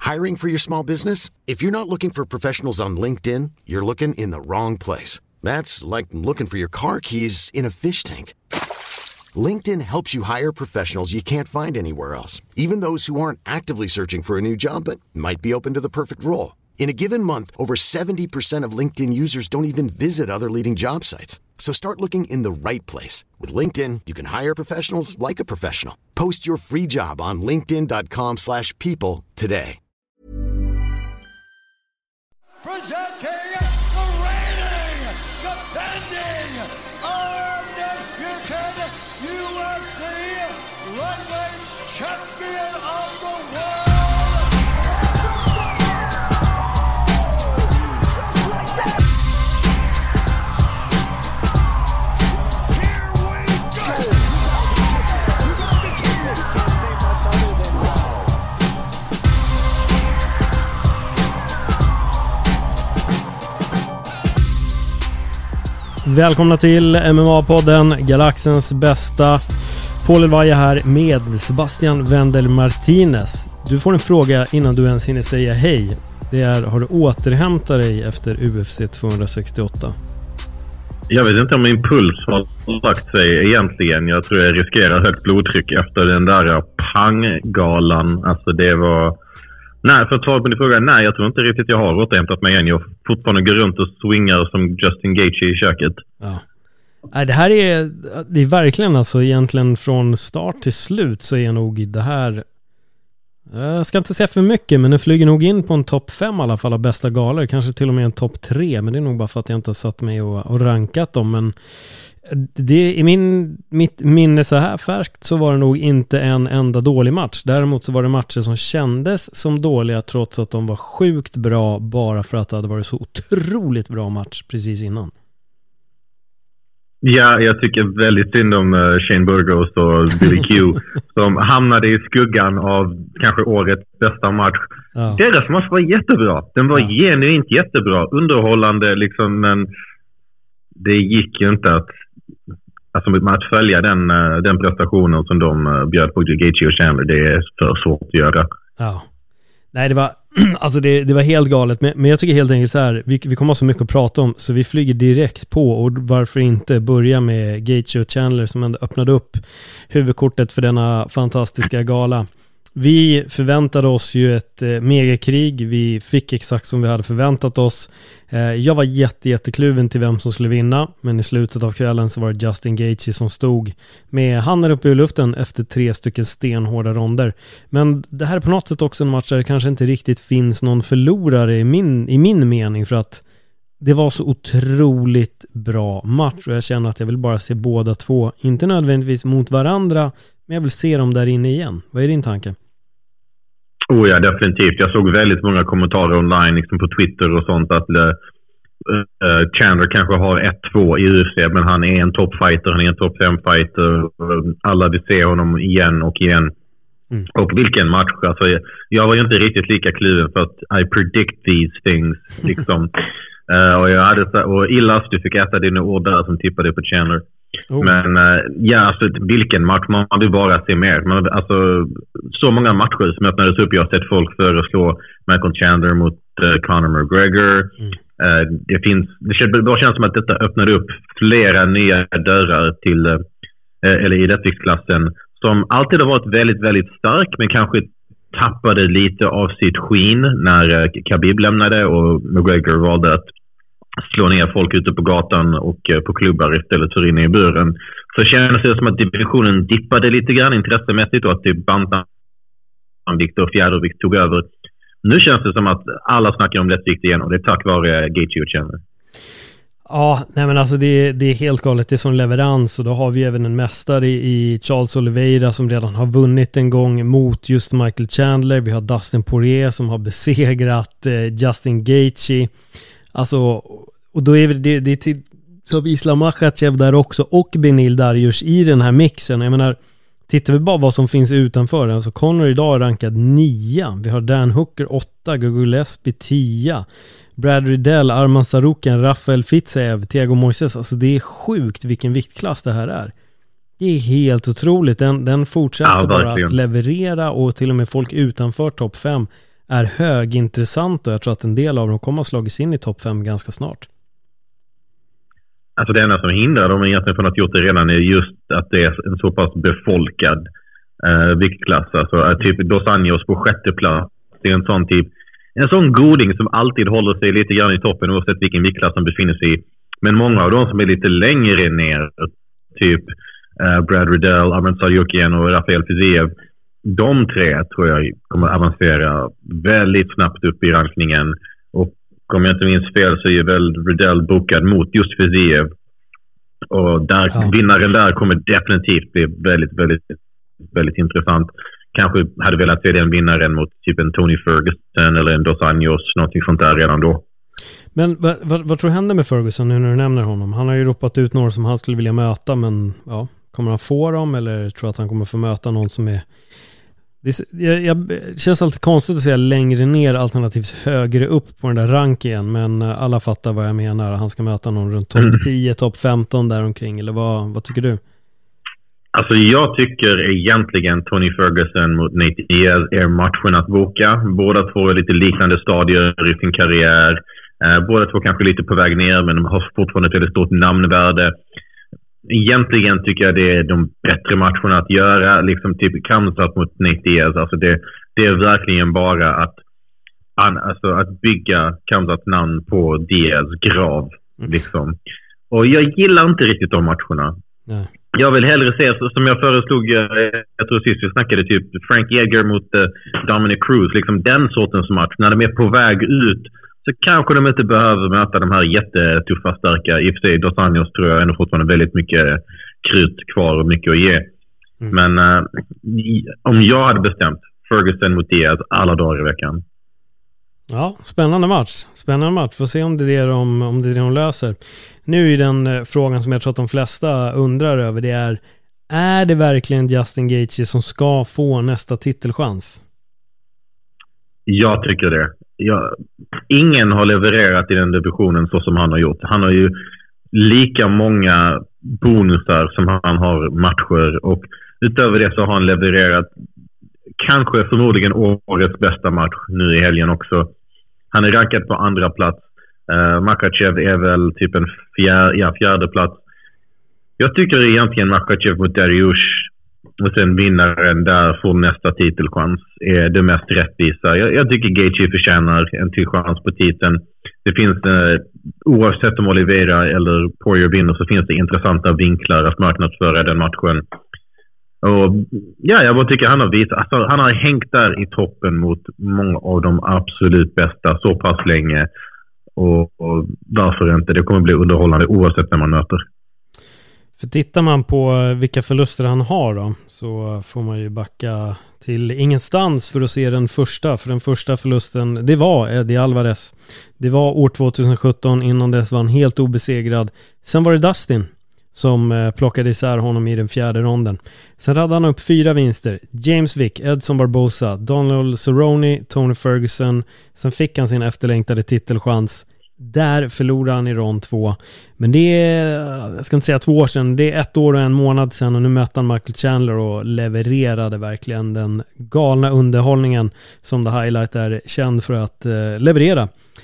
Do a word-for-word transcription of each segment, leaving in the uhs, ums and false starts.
Hiring for your small business? If you're not looking for professionals on LinkedIn, you're looking in the wrong place. That's like looking for your car keys in a fish tank. LinkedIn helps you hire professionals you can't find anywhere else, even those who aren't actively searching for a new job but might be open to the perfect role. In a given month, over seventy percent of LinkedIn users don't even visit other leading job sites. So start looking in the right place. With LinkedIn, you can hire professionals like a professional. Post your free job on linkedin dot com slash people today. Presenting the reigning, defending, undisputed U F C lightweight champion of the world. Välkomna till M M A-podden, Galaxens bästa. Paul Elvaja här med Sebastian Wendel Martinez. Du får en fråga innan du ens hinner säga hej. Det är, har du återhämtat dig efter U F C tvåhundrasextioåtta? Jag vet inte om min puls har lagt sig egentligen. Jag tror jag riskerar högt blodtryck efter den där panggalan. Alltså det var... Nej, för att svara på din fråga, nej, jag tror inte riktigt jag har återhämtat mig än. Jag fortfarande går runt och swingar som Justin Gaethje i köket. Ja. Nej, det här är, det är verkligen alltså egentligen från start till slut så är nog det här, jag ska inte säga för mycket, men det flyger nog in på en topp fem i alla fall av bästa galor. Kanske till och med en topp tre, men det är nog bara för att jag inte har satt mig och, och rankat dem. Men det, i min, mitt minne så här färskt så var det nog inte en enda dålig match. Däremot så var det matcher som kändes som dåliga trots att de var sjukt bra bara för att det hade varit så otroligt bra match precis innan. Ja, jag tycker väldigt synd om uh, Shane Burgos och Billy Q som hamnade i skuggan av kanske årets bästa match. Ja. Deras match var jättebra. Den var ja. genuint jättebra. Underhållande liksom, men det gick ju inte att alltså att följa den, den prestationen som de bjöd på Gaethje och Chandler. Det är för svårt att göra. Ja. Nej, det var alltså det, det var helt galet, men, men jag tycker helt enkelt så här, vi, vi kommer ha så mycket att prata om så vi flyger direkt på, och varför inte börja med Gaethje och Chandler som ändå öppnade upp huvudkortet för denna fantastiska gala. Vi förväntade oss ju ett eh, megakrig. Vi fick exakt som vi hade förväntat oss. Eh, jag var jätte, jättekluven till vem som skulle vinna. Men i slutet av kvällen så var det Justin Gaethje som stod med handen uppe i luften efter tre stycken stenhårda ronder. Men det här är på något sätt också en match där det kanske inte riktigt finns någon förlorare i min, i min mening. För att det var så otroligt bra match. Och jag känner att jag vill bara se båda två. Inte nödvändigtvis mot varandra, men jag vill se dem där inne igen. Vad är din tanke? Oh ja, definitivt. Jag såg väldigt många kommentarer online liksom på Twitter och sånt att uh, uh, Chandler kanske har ett två i U F C, men han är en toppfighter, han är en topp fem fighter. Alla vill se honom igen och igen. Mm. Och vilken match. Alltså, jag var ju inte riktigt lika kluven för att I predict these things liksom. uh, och jag hade så, och Illas, du fick äta dina ord där som tippade på Chandler. Oh. Men uh, ja, alltså, vilken match, man vill bara se mer. Man, alltså, så många matcher som öppnades upp. Jag har sett folk föreslå Michael Chandler mot uh, Conor McGregor. Mm. uh, det, finns, det, känns, det känns som att detta öppnade upp flera nya dörrar till uh, eller i lättviktsklassen som alltid har varit väldigt, väldigt stark, men kanske tappade lite av sitt skin när uh, Khabib lämnade och McGregor valde att slå ner folk ute på gatan och på klubbar istället för inne i buren. Så känns det som att divisionen dippade lite grann intressemässigt och att det bantamvikt och fjädervikt tog över. Nu känns det som att alla snackar om lättvikt igen, och det är tack vare Gaethje och Chandler. Ja, nej men alltså det, det är helt galet. Det är som leverans, och då har vi även en mästare i Charles Oliveira som redan har vunnit en gång mot just Michael Chandler. Vi har Dustin Poirier som har besegrat eh, Justin Gaethje. Alltså, och då är det, det är till så Islam Makhachev där också och Benil Dariush i den här mixen. Jag menar, tittar vi bara vad som finns utanför. Alltså Conor idag är rankad nia. Vi har Dan Hooker åtta, Gugu Gillespie tio, Brad Riddell, Arman Sarukian, Rafael Fitsev, Thiago Moises. Alltså det är sjukt vilken viktklass det här är. Det är helt otroligt. Den, den fortsätter ja, bara att leverera, och till och med folk utanför topp fem är högintressant och jag tror att en del av dem kommer att slagits in i topp fem ganska snart. Alltså det enda som hindrar dem egentligen från att gjort det redan är just att det är en så pass befolkad eh, viktklass. Alltså eh, typ Dos Anjos på sjätte plats. Det är en sån typ, en sån goding som alltid håller sig lite grann i toppen oavsett vilken viktklass som befinner sig i. Men många av dem som är lite längre ner, typ eh, Brad Riddell, Arman Tsarukyan och Rafael Fiziev, de tre tror jag kommer avancera väldigt snabbt upp i rankningen. Och om jag inte minns fel så är väl Riddell bokad mot just Fiziev. Och där, ja. vinnaren där kommer definitivt bli väldigt, väldigt, väldigt intressant. Kanske hade velat se den vinnaren mot typ en Tony Ferguson eller en Dos Anjos, någonting sånt där redan då. Men vad, vad, vad tror du händer med Ferguson nu när du nämner honom? Han har ju ropat ut några som han skulle vilja möta, men ja, kommer han få dem eller tror att han kommer få möta någon som är... Det, jag, jag, det känns alltid konstigt att säga längre ner alternativt högre upp på den där rankingen, men alla fattar vad jag menar. Han ska möta någon runt topp tio, topp femton där omkring, eller vad, vad tycker du? Alltså jag tycker egentligen Tony Ferguson mot Nate Diaz är matchen att boka. Båda två är lite liknande stadier i sin karriär. Eh, båda två kanske lite på väg ner, men de har fortfarande ett väldigt stort namnvärde. Egentligen tycker jag det är de bättre matcherna att göra. Liksom typ Khamzat mot Nate Diaz. Alltså det, det är verkligen bara att, alltså att bygga Khamzats namn på Diaz grav. Liksom. Och jag gillar inte riktigt de matcherna. Nej. Jag vill hellre se, som jag föreslog, jag tror sist vi snackade, typ Frank Edgar mot uh, Dominic Cruz, liksom den sortens match. När de är på väg ut så kanske de inte behöver möta de här jättetuffa, starka. I och för sig, Dos Anjos tror jag ändå fortfarande väldigt mycket krut kvar och mycket att ge. Mm. Men uh, om jag hade bestämt Ferguson mot Diaz alla dagar i veckan. Ja, spännande match. Spännande match. Får se om det är det de, om det är det de löser. Nu är den eh, frågan som jag tror att de flesta undrar över, det är: är det verkligen Justin Gaethje som ska få nästa titelchans? Jag tycker det. Jag, ingen har levererat i den divisionen så som han har gjort. Han har ju lika många bonusar som han har matcher, och utöver det så har han levererat kanske förmodligen årets bästa match nu i helgen också. Han är rankad på andra plats. Uh, Makhachev är väl typ en fjär, ja, fjärde plats. Jag tycker egentligen Makhachev mot Dariush och sen vinnaren där får nästa titelchans är det mest rättvisa. Jag, jag tycker Gaethje förtjänar en till chans på titeln. Det finns, uh, oavsett om Oliveira eller Poirier vinner, så finns det intressanta vinklar att marknadsföra den matchen. Och ja, jag bara tycker han har visat, alltså, han har hängt där i toppen mot många av de absolut bästa så pass länge, och, och varför inte, det kommer bli underhållande oavsett när man möter. För tittar man på vilka förluster han har då, så får man ju backa till ingenstans för att se den första, för den första förlusten, det var Eddie Alvarez. Det var år tjugohundrasjutton, innan dess var han helt obesegrad. Sen var det Dustin som plockade isär honom i den fjärde ronden. Sen hade han upp fyra vinster. James Vick, Edson Barboza, Donald Cerrone, Tony Ferguson. Sen fick han sin efterlängtade titelchans. Där förlorade han i rond två. Men det är, jag ska inte säga två år sedan, det är ett år och en månad sedan, och nu mötte han Michael Chandler och levererade verkligen den galna underhållningen som The Highlight är känd för att eh, leverera.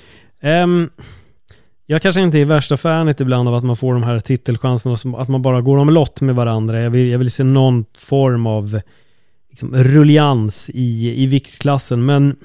Um, Jag kanske inte är värsta fanet ibland av att man får de här titelchanserna, att man bara går om lott med varandra. Jag vill, jag vill se någon form av liksom, rullians i, i viktklassen. Men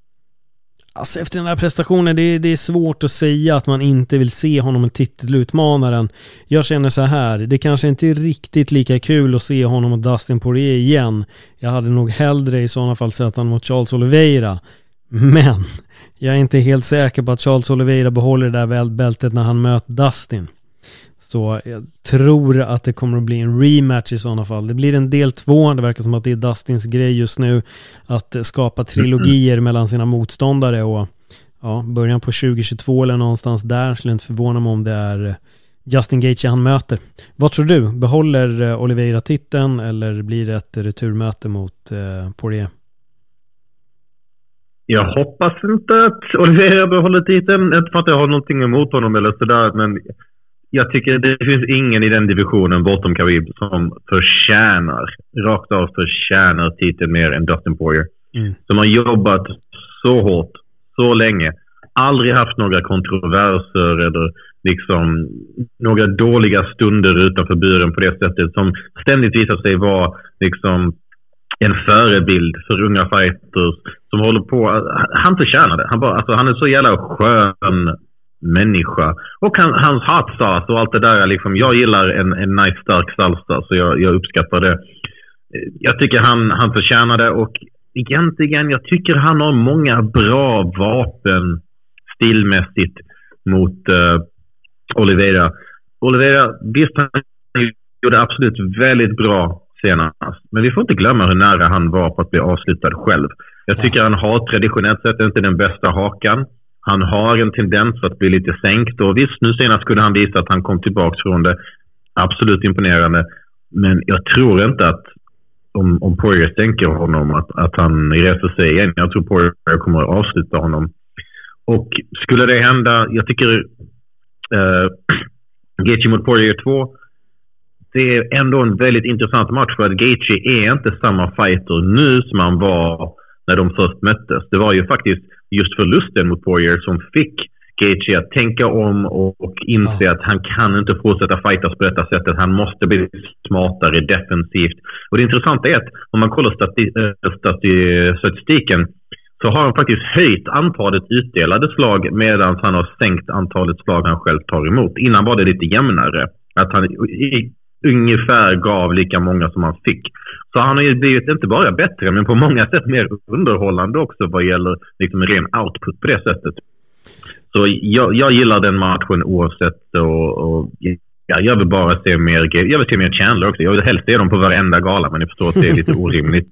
alltså, efter den här prestationen, det, det är svårt att säga att man inte vill se honom en titelutmanaren. Jag känner så här, det kanske inte är riktigt lika kul att se honom och Dustin Poirier igen. Jag hade nog hellre i sådana fall sett han mot Charles Oliveira. Men jag är inte helt säker på att Charles Oliveira behåller det där bältet när han möter Dustin. Så jag tror att det kommer att bli en rematch i sådana fall. Det blir en del två. Det verkar som att det är Dustins grej just nu att skapa trilogier mellan sina motståndare. Och ja, början på tjugohundratjugotvå eller någonstans där, skulle inte förvåna mig om det är Justin Gaethje han möter. Vad tror du? Behåller Oliveira titeln eller blir det ett returmöte mot eh, Poirier? Jag hoppas inte att Oliveira behåller titeln. Inte för att jag har någonting emot honom eller sådär, men jag tycker det finns ingen i den divisionen bortom Khabib som förtjänar, rakt av förtjänar titeln mer än Dustin Poirier. Mm. Som har jobbat så hårt, så länge. Aldrig haft några kontroverser eller liksom några dåliga stunder utanför buren på det sättet, som ständigt visar sig vara liksom en förebild för unga fighters som håller på. Han förtjänar det. Han, bara, alltså, han är så jävla skön människa. Och han, hans hot sauce och allt det där. Liksom, jag gillar en, en nice stark salsa, så jag, jag uppskattar det. Jag tycker han, han förtjänar det, och egentligen jag tycker han har många bra vapen stilmässigt mot uh, Oliveira. Oliveira, visst, han gjorde absolut väldigt bra senast. Men vi får inte glömma hur nära han var på att bli avslutad själv. Jag tycker han har traditionellt sett inte den bästa hakan. Han har en tendens att bli lite sänkt. Och visst, nu senast skulle han visa att han kom tillbaka från det. Absolut imponerande. Men jag tror inte att om, om Poirier sänker honom att, att han reser sig igen. Jag tror Poirier kommer att avsluta honom. Och skulle det hända, jag tycker uh, Gaethje mot Poirier två, det är ändå en väldigt intressant match, för att Gaethje är inte samma fighter nu som han var när de först möttes. Det var ju faktiskt just förlusten mot Poirier som fick Gaethje att tänka om och, och inse ja. att han kan inte fortsätta fightas på detta sättet. Han måste bli smartare defensivt. Och det intressanta är att om man kollar stati- stati- statistiken så har han faktiskt höjt antalet utdelade slag medan han har sänkt antalet slag han själv tar emot. Innan var det lite jämnare. Att han i, ungefär gav lika många som han fick. Så han har ju blivit inte bara bättre, men på många sätt mer underhållande också vad gäller liksom ren output på det sättet. Så jag, jag gillar den matchen oavsett, och, och ja, jag vill bara se mer, jag vill se mer Chandler också. Jag vill helst se dem på varenda gala, men jag förstår att det är lite orimligt.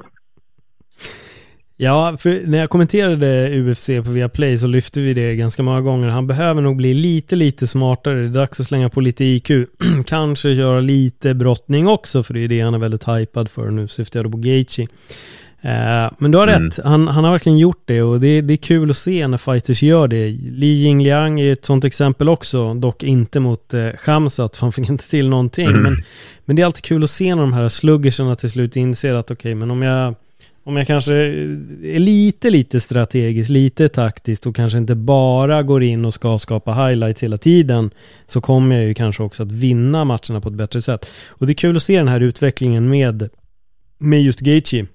Ja, för när jag kommenterade U F C på Viaplay så lyfte vi det ganska många gånger. Han behöver nog bli lite, lite smartare. Det är dags att slänga på lite I Q. Kanske göra lite brottning också, för det är det han är väldigt hypad för. Nu syftar jag på Gaethje. Eh, men du har mm. rätt. Han, han har verkligen gjort det, och det, det är kul att se när fighters gör det. Li Jingliang är ett sånt exempel också. Dock inte mot eh, Khamzat, för han fick inte till någonting. Mm. Men, men det är alltid kul att se när de här sluggersarna till slut inser att okej, okay, men om jag Om jag kanske är lite, lite strategiskt, lite taktiskt och kanske inte bara går in och ska skapa highlights hela tiden, så kommer jag ju kanske också att vinna matcherna på ett bättre sätt. Och det är kul att se den här utvecklingen med, med just Gaethje.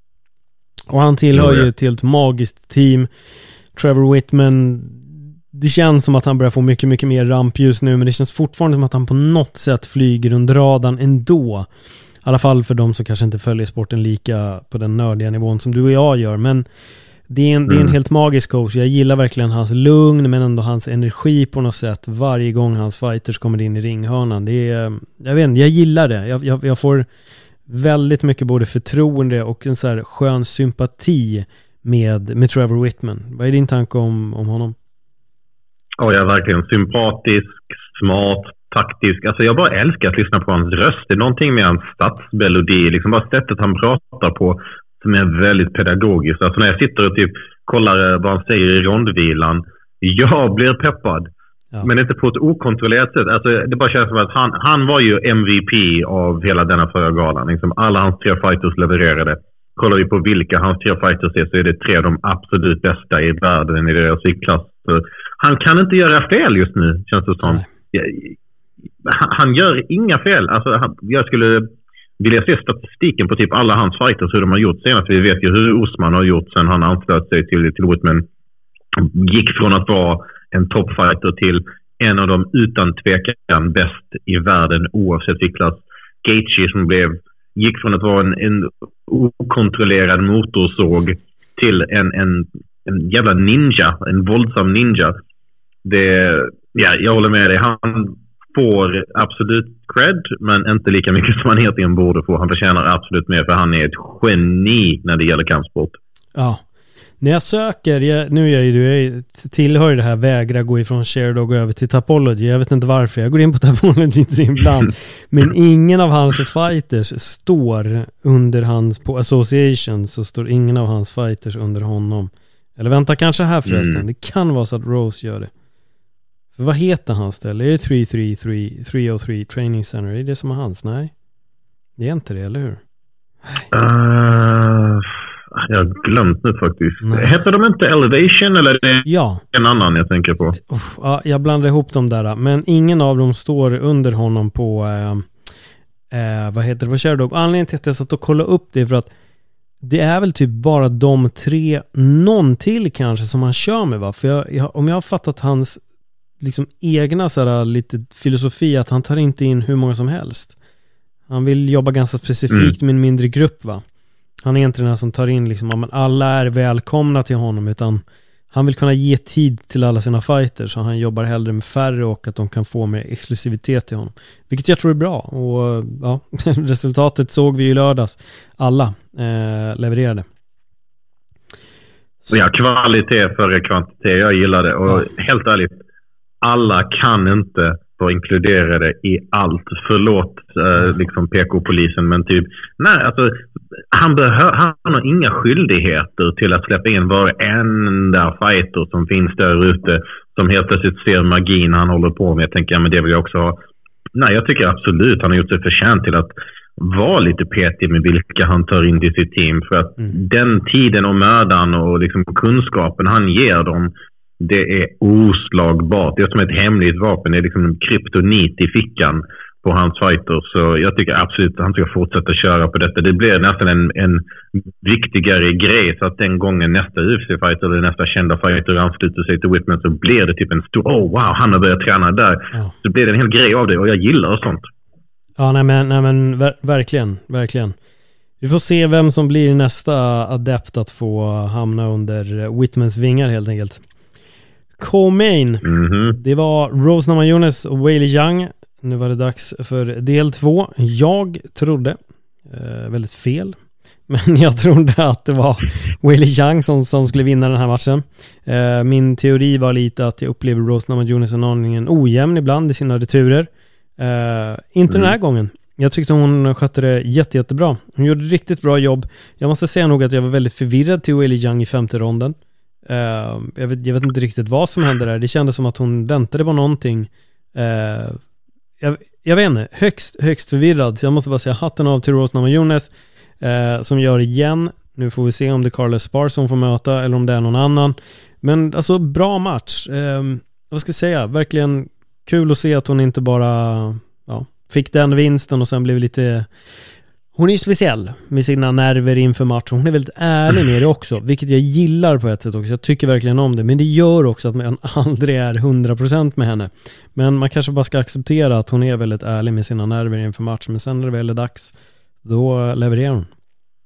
Och han tillhör ju ett helt magiskt team. Trevor Whitman, det känns som att han börjar få mycket, mycket mer rampljus nu, men det känns fortfarande som att han på något sätt flyger under radarn ändå. I alla fall för de som kanske inte följer sporten lika på den nördiga nivån som du och jag gör. Men det är en, mm. det är en helt magisk coach. Jag gillar verkligen hans lugn, men ändå hans energi på något sätt varje gång hans fighters kommer in i ringhörnan. Det är, jag vet inte, jag gillar det. Jag, jag, jag får väldigt mycket både förtroende och en så här skön sympati med, med Trevor Whitman. Vad är din tanke om, om honom? Oh, jag är verkligen sympatisk, smart, taktisk. Alltså jag bara älskar att lyssna på hans röst. Det är någonting med hans stadsmelodi, liksom bara sättet han pratar på som är väldigt pedagogiskt. Alltså när jag sitter och typ kollar vad han säger i rondvilan, jag blir peppad. Ja. Men inte på ett okontrollerat sätt. Alltså det bara känns som att han, han var ju M V P av hela denna förra galan. Liksom alla hans tre fighters levererade. Kollar vi på vilka hans tre fighters är, så är det tre av de absolut bästa i världen i deras viktklass. Han kan inte göra fel just nu, känns det som. Nej. Han gör inga fel. Alltså, han, jag skulle vilja se statistiken på typ alla hans fighters, hur de har gjort senast. Vi vet ju hur Usman har gjort sen han anslöt sig till, till Whitman. Gick från att vara en toppfighter till en av de utan tvekan bäst i världen oavsett viktklass. Gaethje som blev, gick från att vara en, en okontrollerad motorsåg till en, en, en jävla ninja, en våldsam ninja. Det, ja, jag håller med dig. Han får absolut cred, men inte lika mycket som han egentligen borde få. Han förtjänar absolut mer, för han är ett geni när det gäller kampsport. Ja. När jag söker, jag, nu är jag ju, jag tillhör det här vägra gå ifrån Sherdog över till Tapology. Jag vet inte varför. Jag går in på Tapology ibland. Men ingen av hans fighters står under hans, på Association så står ingen av hans fighters under honom. Eller vänta, kanske här förresten. Mm. Det kan vara så att Rose gör det. För vad heter hans ställe? Är det tre tre tre, tre oh tre Training Center? Är det som är hans? Nej. Det är inte det, eller hur? Uh, Jag har glömt nu faktiskt. Nej. Heter de inte Elevation eller är det ja. en annan jag tänker på? Uff, ja, jag blandar ihop dem där. Men ingen av dem står under honom på eh, eh, vad heter det? Vad kör du? Anledningen till att jag satt och kollade upp det är för att det är väl typ bara de tre, någon till kanske som han kör med, va? För jag, jag, om jag har fattat hans liksom egna sådär, lite filosofi att han tar inte in hur många som helst. Han vill jobba ganska specifikt mm. med en mindre grupp, va? Han är inte den här som tar in liksom, ja, men alla är välkomna till honom, utan han vill kunna ge tid till alla sina fighter, så han jobbar hellre med färre och att de kan få mer exklusivitet till honom. Vilket jag tror är bra. Och ja, resultatet såg vi i lördags. Alla eh, levererade. Så. Ja, kvalitet före kvantitet. Jag gillar det. Och ja. Helt ärligt, alla kan inte vara inkluderade i allt. Förlåt eh, liksom P K-polisen, men typ nej, alltså han, behör, han har inga skyldigheter till att släppa in varenda fighter som finns där ute som helt plötsligt ser magin han håller på med. Jag tänker, ja, men det vill jag också ha. Nej, jag tycker absolut han har gjort sig förtjänt till att vara lite petig med vilka han tar in till sitt team, för att mm. den tiden och mödan och liksom kunskapen han ger dem, det är oslagbart. Det är som ett hemligt vapen. Det är liksom en kryptonit i fickan på hans fighter. Så jag tycker absolut att han ska fortsätta köra på detta. Det blir nästan en, en viktigare grej, så att den gången nästa U F C-fighter eller nästa kända fighter ansluter sig till Whitman, så blir det typ en stor, oh wow, han har börjat träna där. Ja. Så blir det en hel grej av det, och jag gillar sånt. Ja, nej men, nej, men ver- verkligen, verkligen. Vi får se vem som blir nästa adept att få hamna under Whitmans vingar helt enkelt. Co-main. Mm-hmm. Det var Rose Namajunas och Weili Zhang. Nu var det dags för del två. Jag trodde eh, väldigt fel, men jag trodde att det var Weili Zhang som, som skulle vinna den här matchen. Eh, min teori var lite att jag upplever Rose Namajunas en aningen ojämn ibland i sina returer. Eh, inte mm. den här gången. Jag tyckte hon skötte det jätte, jättebra. Hon gjorde riktigt bra jobb. Jag måste säga nog att jag var väldigt förvirrad till Weili Zhang i femte ronden. Uh, jag, vet, jag vet inte riktigt vad som hände där. Det kändes som att hon väntade på någonting. uh, jag, jag vet inte, högst, högst förvirrad. Så jag måste bara säga hatten av till Rose Namajunas uh, som gör igen. Nu får vi se om det är Carla Esparza som får möta eller om det är någon annan. Men alltså bra match. uh, Vad ska jag säga, verkligen kul att se att hon inte bara ja, fick den vinsten och sen blev lite... Hon är ju speciell med sina nerver inför matchen. Hon är väldigt ärlig med det också, vilket jag gillar på ett sätt också. Jag tycker verkligen om det, men det gör också att man aldrig är hundra procent med henne. Men man kanske bara ska acceptera att hon är väldigt ärlig med sina nerver inför matchen. Men sen när det väl är dags, då levererar hon.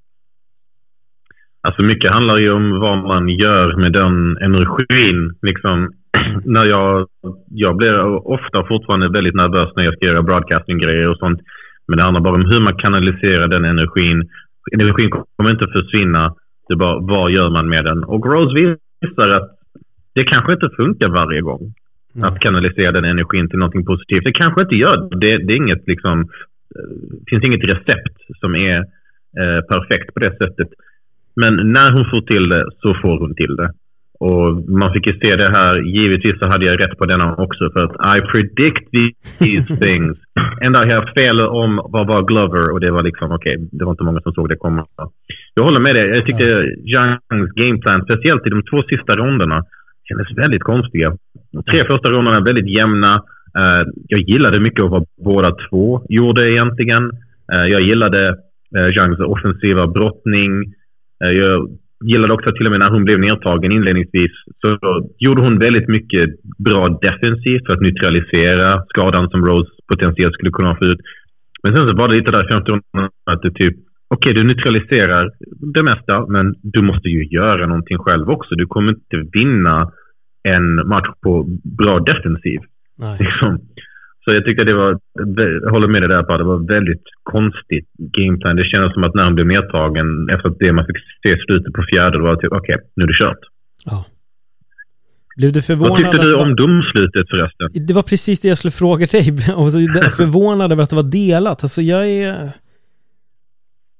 Alltså mycket handlar ju om vad man gör med den energin. Liksom, när jag, jag blir ofta fortfarande väldigt nervös när jag ska göra broadcasting-grejer och sånt. Men det handlar bara om hur man kanaliserar den energin. Energin kommer inte försvinna. Det är bara, vad gör man med den? Och Rose visar att det kanske inte funkar varje gång. Mm. Att kanalisera den energin till någonting positivt. Det kanske inte gör det. Det är inget liksom... Det finns inget recept som är eh, perfekt på det sättet. Men när hon får till det, så får hon till det. Och man fick ju se det här. Givetvis så hade jag rätt på denna också, för att I predict these things. Enda jag har fel om vad var Glover, och det var liksom okej, okay, det var inte många som såg det komma. Jag håller med dig. Jag tyckte Zhangs gameplan, speciellt i de två sista ronderna, kändes väldigt konstiga. Tre första ronderna väldigt jämna. Uh, jag gillade mycket av vad båda två gjorde egentligen. Uh, jag gillade uh, Zhangs offensiva brottning. Uh, jag gillade också till och med när hon blev nedtagen inledningsvis, så gjorde hon väldigt mycket bra defensivt för att neutralisera skadan som Rose potentiellt skulle kunna få ut. Men sen så var det lite där femte ronden att det typ, okej, okay, du neutraliserar det mesta, men du måste ju göra någonting själv också. Du kommer inte vinna en match på bra defensiv. Nej. Liksom. Så jag tycker det var, jag håller med dig där på, det var väldigt konstigt gameplan. Det kändes som att när han blev medtagen efter att det man fick se slutet på fjärde, var typ okej, okay, nu är det kört. Ja. Blev du förvånad? Vad tyckte du om var... domslutet förresten? Det var precis det jag skulle fråga dig. Och så förvånad över att det var delat. Alltså jag är...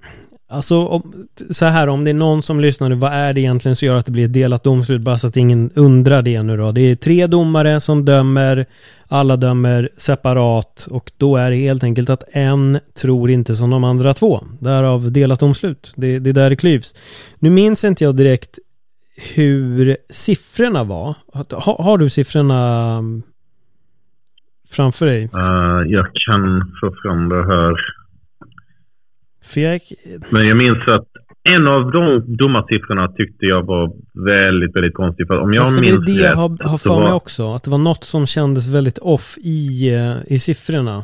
Alltså om, så här, om det är någon som lyssnar nu, vad är det egentligen som gör att det blir ett delat domslut? Bara så att ingen undrar det nu då. Det är tre domare som dömer, alla dömer separat, och då är det helt enkelt att en tror inte som de andra två. Därav delat domslut. Det, det är där det klyvs. Nu minns inte jag direkt hur siffrorna var. Har, har du siffrorna framför dig? Uh, jag kan få fram det här. För jag... Men jag minns att en av de domarsiffrorna tyckte jag var väldigt, väldigt konstig. För om jag ja, för minns det är det jag har, har för var... mig också. Att det var något som kändes väldigt off i, i siffrorna.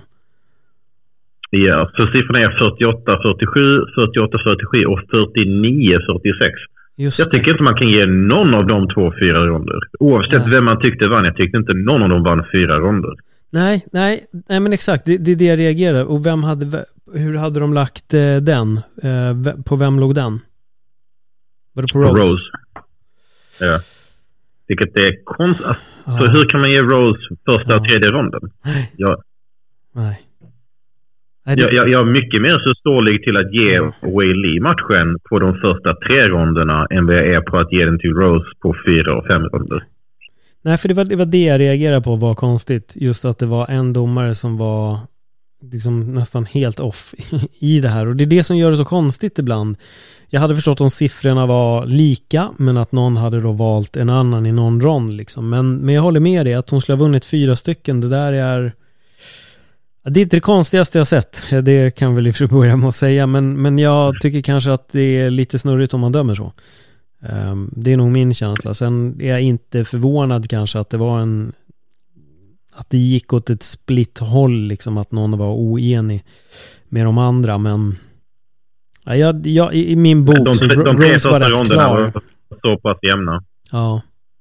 Ja, så siffrorna är fyrtioåtta fyrtiosju, fyrtioåtta fyrtiosju och fyrtionio fyrtiosex. Just jag tycker det. Inte man kan ge någon av de två fyra ronder. Oavsett nej. Vem man tyckte vann. Jag tyckte inte någon av dem vann fyra ronder. Nej, nej, nej men exakt. Det, det är det jag reagerar. Och vem hade, hur hade de lagt eh, den? Eh, på vem låg den? Var det på Rose? Rose. Ja. Vilket det är konstigt. Ah. Så hur kan man ge Rose första ah. och tredje ronden? Nej. Ja. Nej. Nej det... jag, jag, jag är mycket mer så stålig till att ge Weili matchen på de första tre ronderna än vad jag är på att ge den till Rose på fyra och fem ronder. Nej, för det var, det var det jag reagerade på var konstigt. Just att det var en domare som var liksom nästan helt off i det här. Och det är det som gör det så konstigt ibland. Jag hade förstått om siffrorna var lika, men att någon hade då valt en annan i någon rond. Liksom. Men, men jag håller med dig att hon skulle ha vunnit fyra stycken. Det där är... Det är inte det konstigaste jag sett. Det kan väl i börja med att säga. Men, men jag tycker kanske att det är lite snurrigt om man dömer så. Um, det är nog min känsla. Sen är jag inte förvånad kanske att det var en att det gick åt ett split håll liksom, att någon var oenig med de andra, men ja, jag, jag, i min bok de, så de, de Rose var rätt klar. Var så pass jämna. Ja.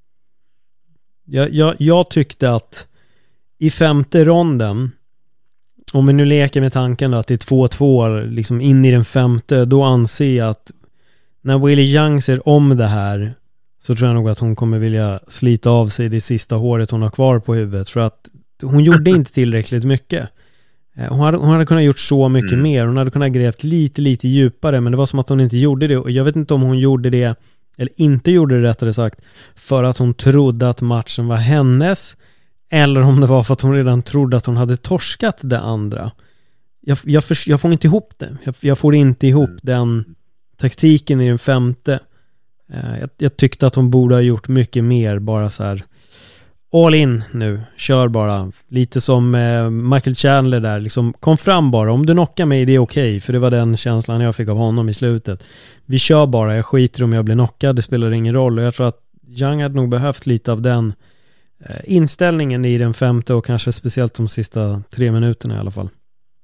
Jag, jag, jag tyckte att i femte ronden, om vi nu leker med tanken då, att det är två två liksom in i den femte, då anser jag att när Weili Zhang ser om det här så tror jag nog att hon kommer vilja slita av sig det sista håret hon har kvar på huvudet, för att hon gjorde inte tillräckligt mycket. Hon hade, hon hade kunnat gjort så mycket mm. mer. Hon hade kunnat grävt lite, lite djupare, men det var som att hon inte gjorde det. Och jag vet inte om hon gjorde det, eller inte gjorde det rättare sagt, för att hon trodde att matchen var hennes, eller om det var för att hon redan trodde att hon hade torskat det andra. Jag, jag, för, jag får inte ihop det. Jag, jag får inte ihop mm. den taktiken i den femte. Jag, jag tyckte att hon borde ha gjort mycket mer, bara så här all in nu, kör bara. Lite som eh, Michael Chandler där, liksom kom fram bara, om du knockar mig det är okej, okay, för det var den känslan jag fick av honom i slutet. Vi kör bara, jag skiter om jag blir knockad, det spelar ingen roll. Och jag tror att Zhang hade nog behövt lite av den eh, inställningen i den femte, och kanske speciellt de sista tre minuterna i alla fall.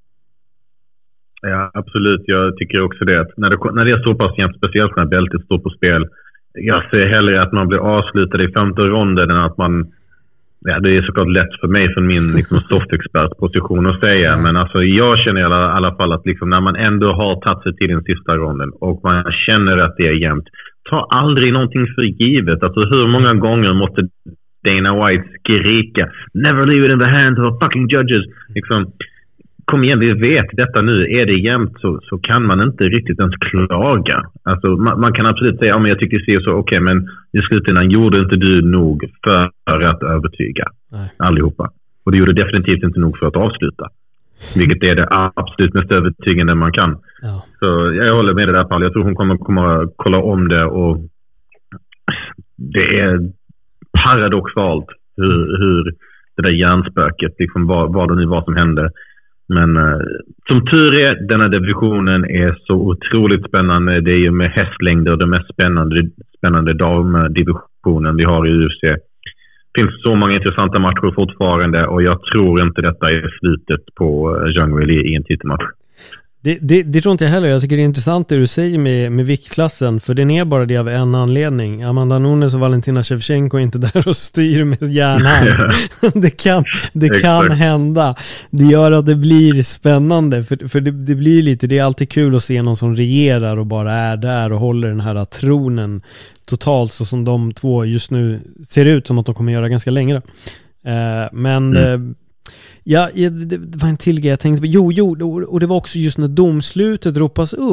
Ja, absolut. Jag tycker också det. Att när, det när det är så pass jämnt, speciellt när bältet står på spel, jag ser hellre att man blir avslutad i femte ronden än att man, ja, det är såklart lätt för mig från min liksom, softexpertposition att säga, men alltså jag känner i alla, alla fall att liksom, när man ändå har tagit sig till den sista ronden och man känner att det är jämnt, ta aldrig någonting för givet. Alltså hur många gånger måste Dana White skrika never leave it in the hands of fucking judges, liksom. Kom igen, vi vet detta nu. Är det jämnt så, så kan man inte riktigt ens klaga. Alltså, man, man kan absolut säga, ja, men jag tycker det är så, okej, okay, men i slutändan gjorde inte du nog för att övertyga. Nej. Allihopa. Och det gjorde definitivt inte nog för att avsluta. Vilket är det absolut mest övertygande man kan. Ja. Så jag håller med det där, Paul. Jag tror hon kommer, kommer att kolla om det, och det är paradoxalt hur, hur det där hjärnspöket, liksom vad, vad det nu var som hände. Men uh, som tur är, denna divisionen är så otroligt spännande. Det är ju med hästlängder den mest spännande, spännande damdivisionen vi har i U F C. Det finns så många intressanta matcher fortfarande, och jag tror inte detta är slutet på uh, Zhang Weili i en titelmatch. Det, det, det tror inte jag heller. Jag tycker det är intressant det du säger med, med viktklassen, för den är bara det av en anledning. Amanda Nunes och Valentina Shevchenko är inte där och styr med hjärnan. det kan, det kan hända. Det gör att det blir spännande, för, för det, det blir lite, det är alltid kul att se någon som regerar och bara är där och håller den här tronen totalt, så som de två just nu ser ut som att de kommer göra ganska länge. Uh, men mm. uh, Ja, det var en till grej jag tänkte på. Jo, jo, och det var också just när domslutet ropas upp,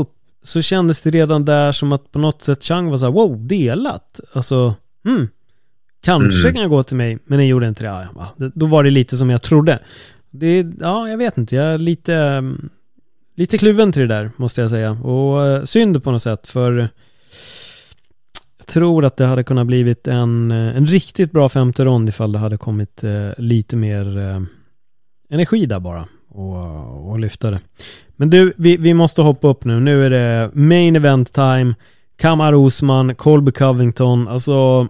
så kändes det redan där som att på något sätt Chang var så här, wow, delat. Alltså, hmm, kanske mm. kan jag gå till mig, men den gjorde inte det. Ja, ja. Då var det lite som jag trodde. Det, ja, jag vet inte. Jag är lite, lite kluven till det där, måste jag säga. Och uh, synd på något sätt, för jag tror att det hade kunnat blivit en, en riktigt bra femte rond ifall det hade kommit uh, lite mer uh, energi där bara och, och lyfta det. Men du, vi, vi måste hoppa upp nu. Nu är det main event time. Kamaru Usman, Colby Covington. Alltså,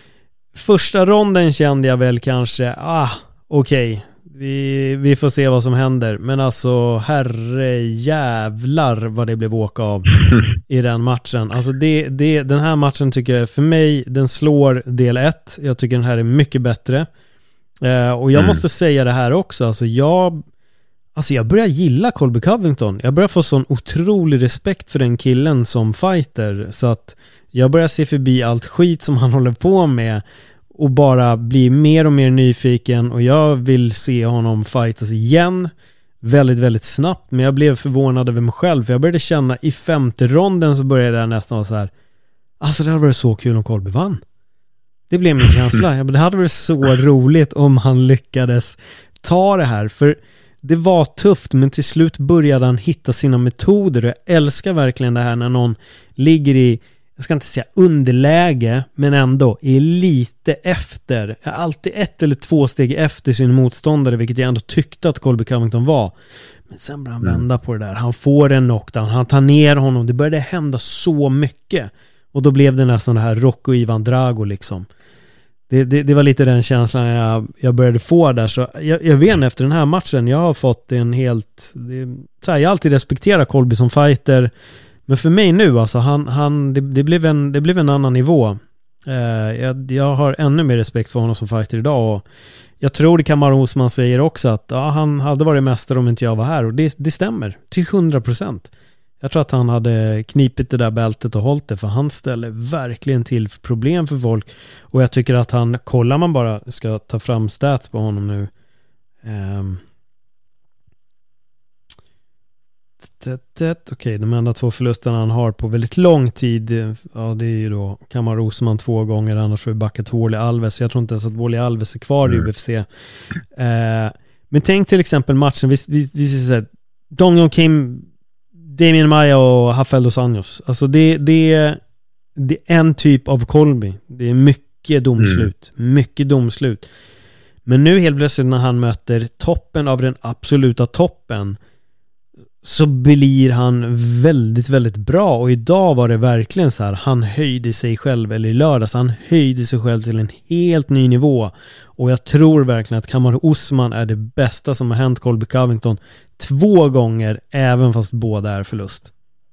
första ronden kände jag väl kanske, ah, okej. Okay. Vi, vi får se vad som händer. Men alltså, herre jävlar vad det blev åka av i den matchen. Alltså det, det, den här matchen tycker jag, för mig, den slår del ett. Jag tycker den här är mycket bättre. Eh, och jag mm. måste säga det här också. Alltså jag, alltså jag börjar gilla Colby Covington. Jag börjar få sån otrolig respekt för den killen som fighter. Så att jag börjar se förbi allt skit som han håller på med och bara bli mer och mer nyfiken, och jag vill se honom fightas igen väldigt, väldigt snabbt. Men jag blev förvånad över mig själv, för jag började känna i femte ronden så började jag nästan vara så här, alltså det hade varit så kul om Colby vann. Det blev min känsla. Ja, men det hade varit så roligt om han lyckades ta det här, för det var tufft, men till slut började han hitta sina metoder, och jag älskar verkligen det här när någon ligger i, jag ska inte säga underläge, men ändå är lite efter. Alltid ett eller två steg efter sin motståndare, vilket jag ändå tyckte att Colby Covington var. Men sen börjar han mm. vända på det där. Han får en knockdown, han tar ner honom. Det började hända så mycket. Och då blev det nästan det här Rocco Ivan Drago liksom. Det, det, det var lite den känslan jag, jag började få där. Så jag, jag vet efter den här matchen, jag har fått en helt... Det, så här, jag alltid respekterar Colby som fighter. Men för mig nu, alltså, han, han, det, det, blev en, det blev en annan nivå. Eh, jag, jag har ännu mer respekt för honom som fighter idag. Och jag tror det Kamaru Usman säger också, att ja, han hade varit mästare om inte jag var här. Och det, det stämmer, till hundra procent. Jag tror att han hade knipit det där bältet och hållit det, för han ställer verkligen till för problem för folk. Och jag tycker att han, kollar man bara, ska ta fram stats på honom nu. Um, Okej, okay, de enda två förlusterna han har på väldigt lång tid, ja, det är ju då Kamaru Usman två gånger, annars får vi backa till Wally Alves. Jag tror inte ens att Wally Alves är kvar mm. i U F C. Eh, men tänk till exempel matchen, vi, vi, vi ser Dong Hyun Kim, Demian Maia och Rafael dos Anjos. Alltså det, det, det är en typ av Colby. Det är mycket domslut. Mm. Mycket domslut. Men nu helt plötsligt när han möter toppen av den absoluta toppen, så blir han väldigt, väldigt bra. Och idag var det verkligen så här, han höjde sig själv, eller i lördags, han höjde sig själv till en helt ny nivå. Och jag tror verkligen att Kamaru Usman är det bästa som har hänt Colby Covington två gånger, även fast båda är förlust.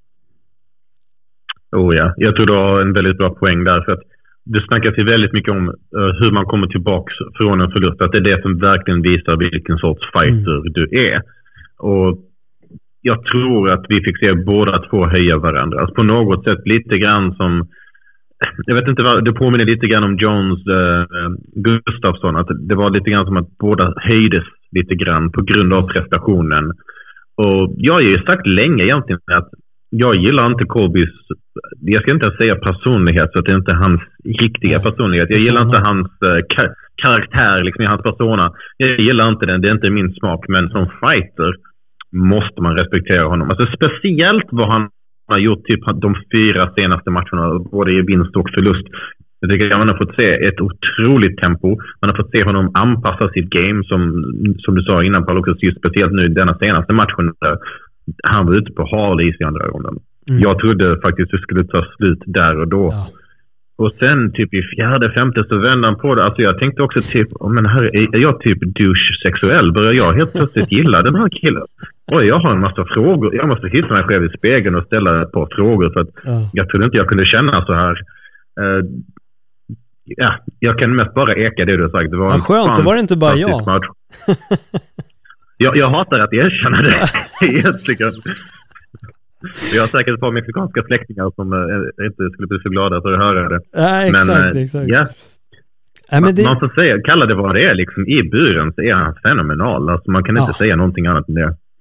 Oh ja, jag tror du har en väldigt bra poäng där, för att det snackas ju väldigt mycket om uh, hur man kommer tillbaka från en förlust, att det är det som verkligen visar vilken sorts fighter mm. du är. Och jag tror att vi fick se båda två höja varandra. Alltså på något sätt lite grann som, jag vet inte vad, det påminner lite grann om Jones uh, Gustafsson. Att det var lite grann som att båda höjdes lite grann på grund av prestationen. Och jag har ju sagt länge egentligen att jag gillar inte Colbys, jag ska inte säga personlighet, så att det är inte hans riktiga personlighet. Jag gillar inte hans uh, kar- karaktär liksom i hans persona. Jag gillar inte den, det är inte min smak. Men som fighter måste man respektera honom. Alltså speciellt vad han har gjort typ de fyra senaste matcherna, både i vinst och förlust. Jag tycker att man har fått se ett otroligt tempo. Man har fått se honom anpassa sitt game, som, som du sa innan, Paul, också speciellt nu i denna senaste matchen där han var ute på hal is i andra ronden. Mm. Jag trodde faktiskt det skulle ta slut där och då. Ja. Och sen typ i fjärde, femte så vände han på det. Alltså jag tänkte också typ, oh, men här är jag typ douche sexuell? Börjar jag helt plötsligt gilla den här killen? Oj, jag har en massa frågor. Jag måste hitta mig själv i spegeln och ställa ett par frågor, för att ja. jag trodde inte jag kunde känna så här. Uh, ja, jag kan mest bara eka det du har sagt. Det var ja, skönt, det var det inte bara jag. jag. Jag hatar att erkänna det egentligen. Jag har säkert ett par mexikanska släktingar som äh, inte skulle bli så glada för att höra det. Ja, exakt, men, exakt. Ja, ja, men det... man får säga, kalla det vad det är liksom, i buren så är han fenomenal. Alltså, man kan inte ja. säga någonting annat än det.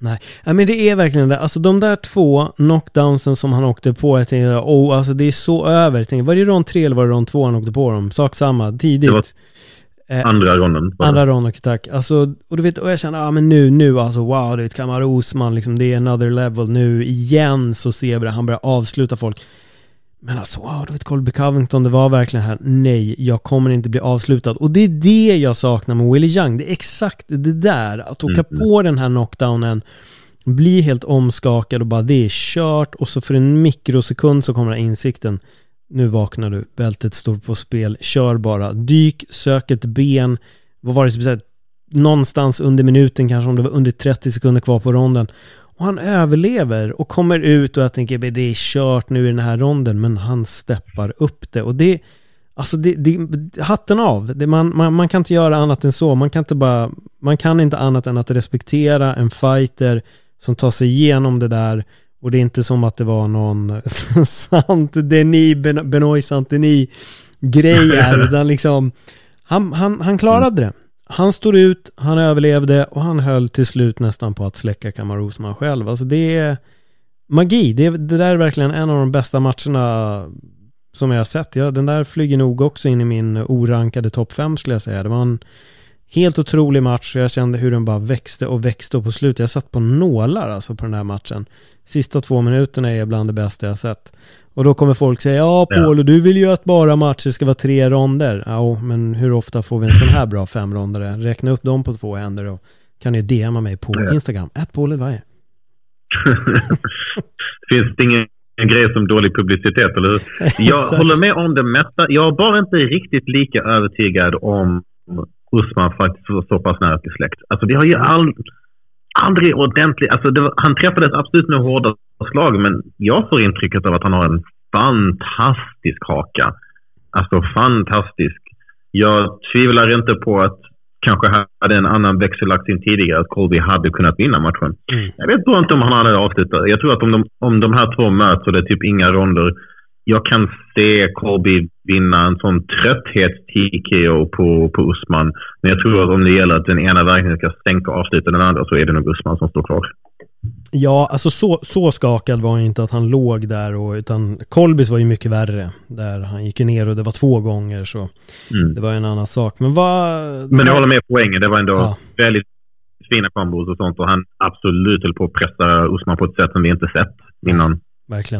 Nej, ja, men det är verkligen det. Alltså de där två knockdownsen som han åkte på, jag tänkte, oh, alltså det är så över. Jag tänkte, var det rond tre eller var det rond två han åkte på dem? Sak samma, tidigt. Det var andra ronden. Andra ronden, tack. Alltså, och du vet, och jag känner, ja ah, men nu, nu, alltså wow, du vet, Kamaru Usman, liksom, det är another level. Nu igen så ser vi det, han börjar avsluta folk. Men alltså, wow, du vet, Colby Covington, det var verkligen här, nej, jag kommer inte bli avslutad. Och det är det jag saknar med Willie Young. Det är exakt det där, att åka mm. på den här knockdownen, bli helt omskakad och bara, det är kört. Och så för en mikrosekund så kommer insikten, nu vaknar du, bältet står på spel, kör bara, dyk, sök ett ben. Vad var det, typ, någonstans under minuten, kanske om det var under trettio sekunder kvar på ronden. Och han överlever och kommer ut och jag tänker, det är kört nu i den här ronden, men han steppar upp det. Och det, alltså det, det hatten av. Det, man, man, man kan inte göra annat än så. Man kan inte bara, man kan inte annat än att respektera en fighter som tar sig igenom det där. Och det är inte som att det var någon Saint-Denis, ben, Benoit Saint-Denis grej här, utan liksom han, han, han klarade det. Han stod ut, han överlevde och han höll till slut nästan på att släcka Kamaru Usman själv. Alltså det är magi. Det, det där är verkligen en av de bästa matcherna som jag har sett. Ja, den där flyger nog också in i min orankade topp fem, skulle jag säga. Det var en helt otrolig match. Jag kände hur den bara växte och växte och på slutet, jag satt på nålar alltså på den här matchen. Sista två minuterna är bland det bästa jag sett. Och då kommer folk säga, ja Paul, ja. Du vill ju att bara matcher ska vara tre ronder. Ja, men hur ofta får vi en sån här bra fem ronder? Räkna upp dem på två händer och kan ni D M mig på ja. Instagram. Ät Paul Edvaier. Finns det ingen en grej som dålig publicitet, eller hur? Jag håller med om det mesta. Jag är bara inte riktigt lika övertygad om Usman faktiskt var så pass nära till släkt. Alltså det har ju all, aldrig ordentligt, alltså det var, han träffades absolut med hårda slag, men jag får intrycket av att han har en fantastisk haka. Alltså fantastisk. Jag tvivlar inte på att kanske hade en annan växel lagt in tidigare, att Colby hade kunnat vinna matchen. Mm. Jag vet bara inte om han hade avslutat. Jag tror att om de, om de här två möts så det är typ inga ronder. Jag kan se Colby vinna en sån trötthets-T K O på, på Usman. Men jag tror att om det gäller att den ena verkligen ska stänka och avsluta den andra, så är det nog Usman som står kvar. Ja, alltså så, så skakad var inte att han låg där, och, utan Colbys var ju mycket värre. Där han gick ner och det var två gånger, så mm. det var en annan sak. Men vad... Men jag håller med poängen. Det var ändå ja. väldigt fina kombos och sånt, och han absolut höll på att pressa Usman på ett sätt som vi inte sett innan. Ja, verkligen.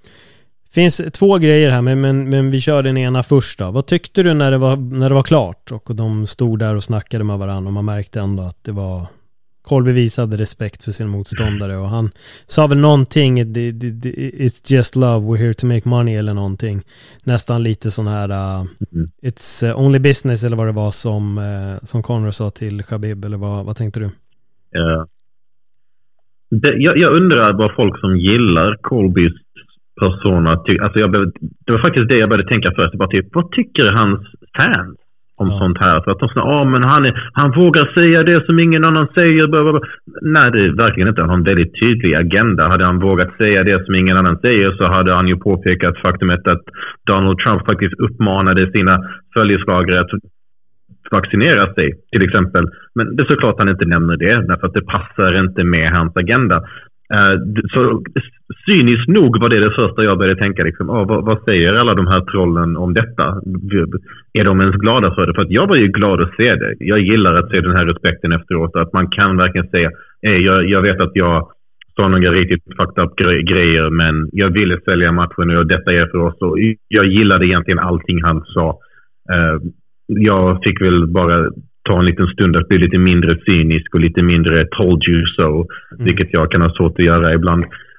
Finns två grejer här, men, men, men vi kör den ena först då. Vad tyckte du när det var, när det var klart och de stod där och snackade med varandra och man märkte ändå att det var... Colby visade respekt för sina motståndare och han sa väl någonting, it's just love, we're here to make money eller någonting. Nästan lite sån här uh, mm. it's only business eller vad det var som, uh, som Conor sa till Khabib, eller vad, vad tänkte du? Ja. Det, jag, jag undrar vad folk som gillar Colbys persona ty- alltså jag började, det var faktiskt det jag började tänka först. Bara typ, vad tycker hans fans om ja. sånt här? För att de säger, ja men han, är, han vågar säga det som ingen annan säger. Blablabla. Nej, det är verkligen inte. Han har en väldigt tydlig agenda. Hade han vågat säga det som ingen annan säger, så hade han ju påpekat faktumet att Donald Trump faktiskt uppmanade sina följeslagare att vaccinera sig, till exempel. Men det är såklart han inte nämner det, därför att det passar inte med hans agenda. Uh, så cyniskt nog var det det första jag började tänka liksom, oh, vad, vad säger alla de här trollen om detta? Är de ens glada för det? För att jag var ju glad att se det. Jag gillar att se den här respekten efteråt, att man kan verkligen säga, hey, jag, jag vet att jag sa några riktigt fucked up gre- grejer, men jag ville sälja matchen och detta är för oss, och jag gillade egentligen allting han sa. Uh, jag fick väl bara ta en liten stund att bli lite mindre cynisk och lite mindre told you so, mm. vilket jag kan ha svårt att göra ibland.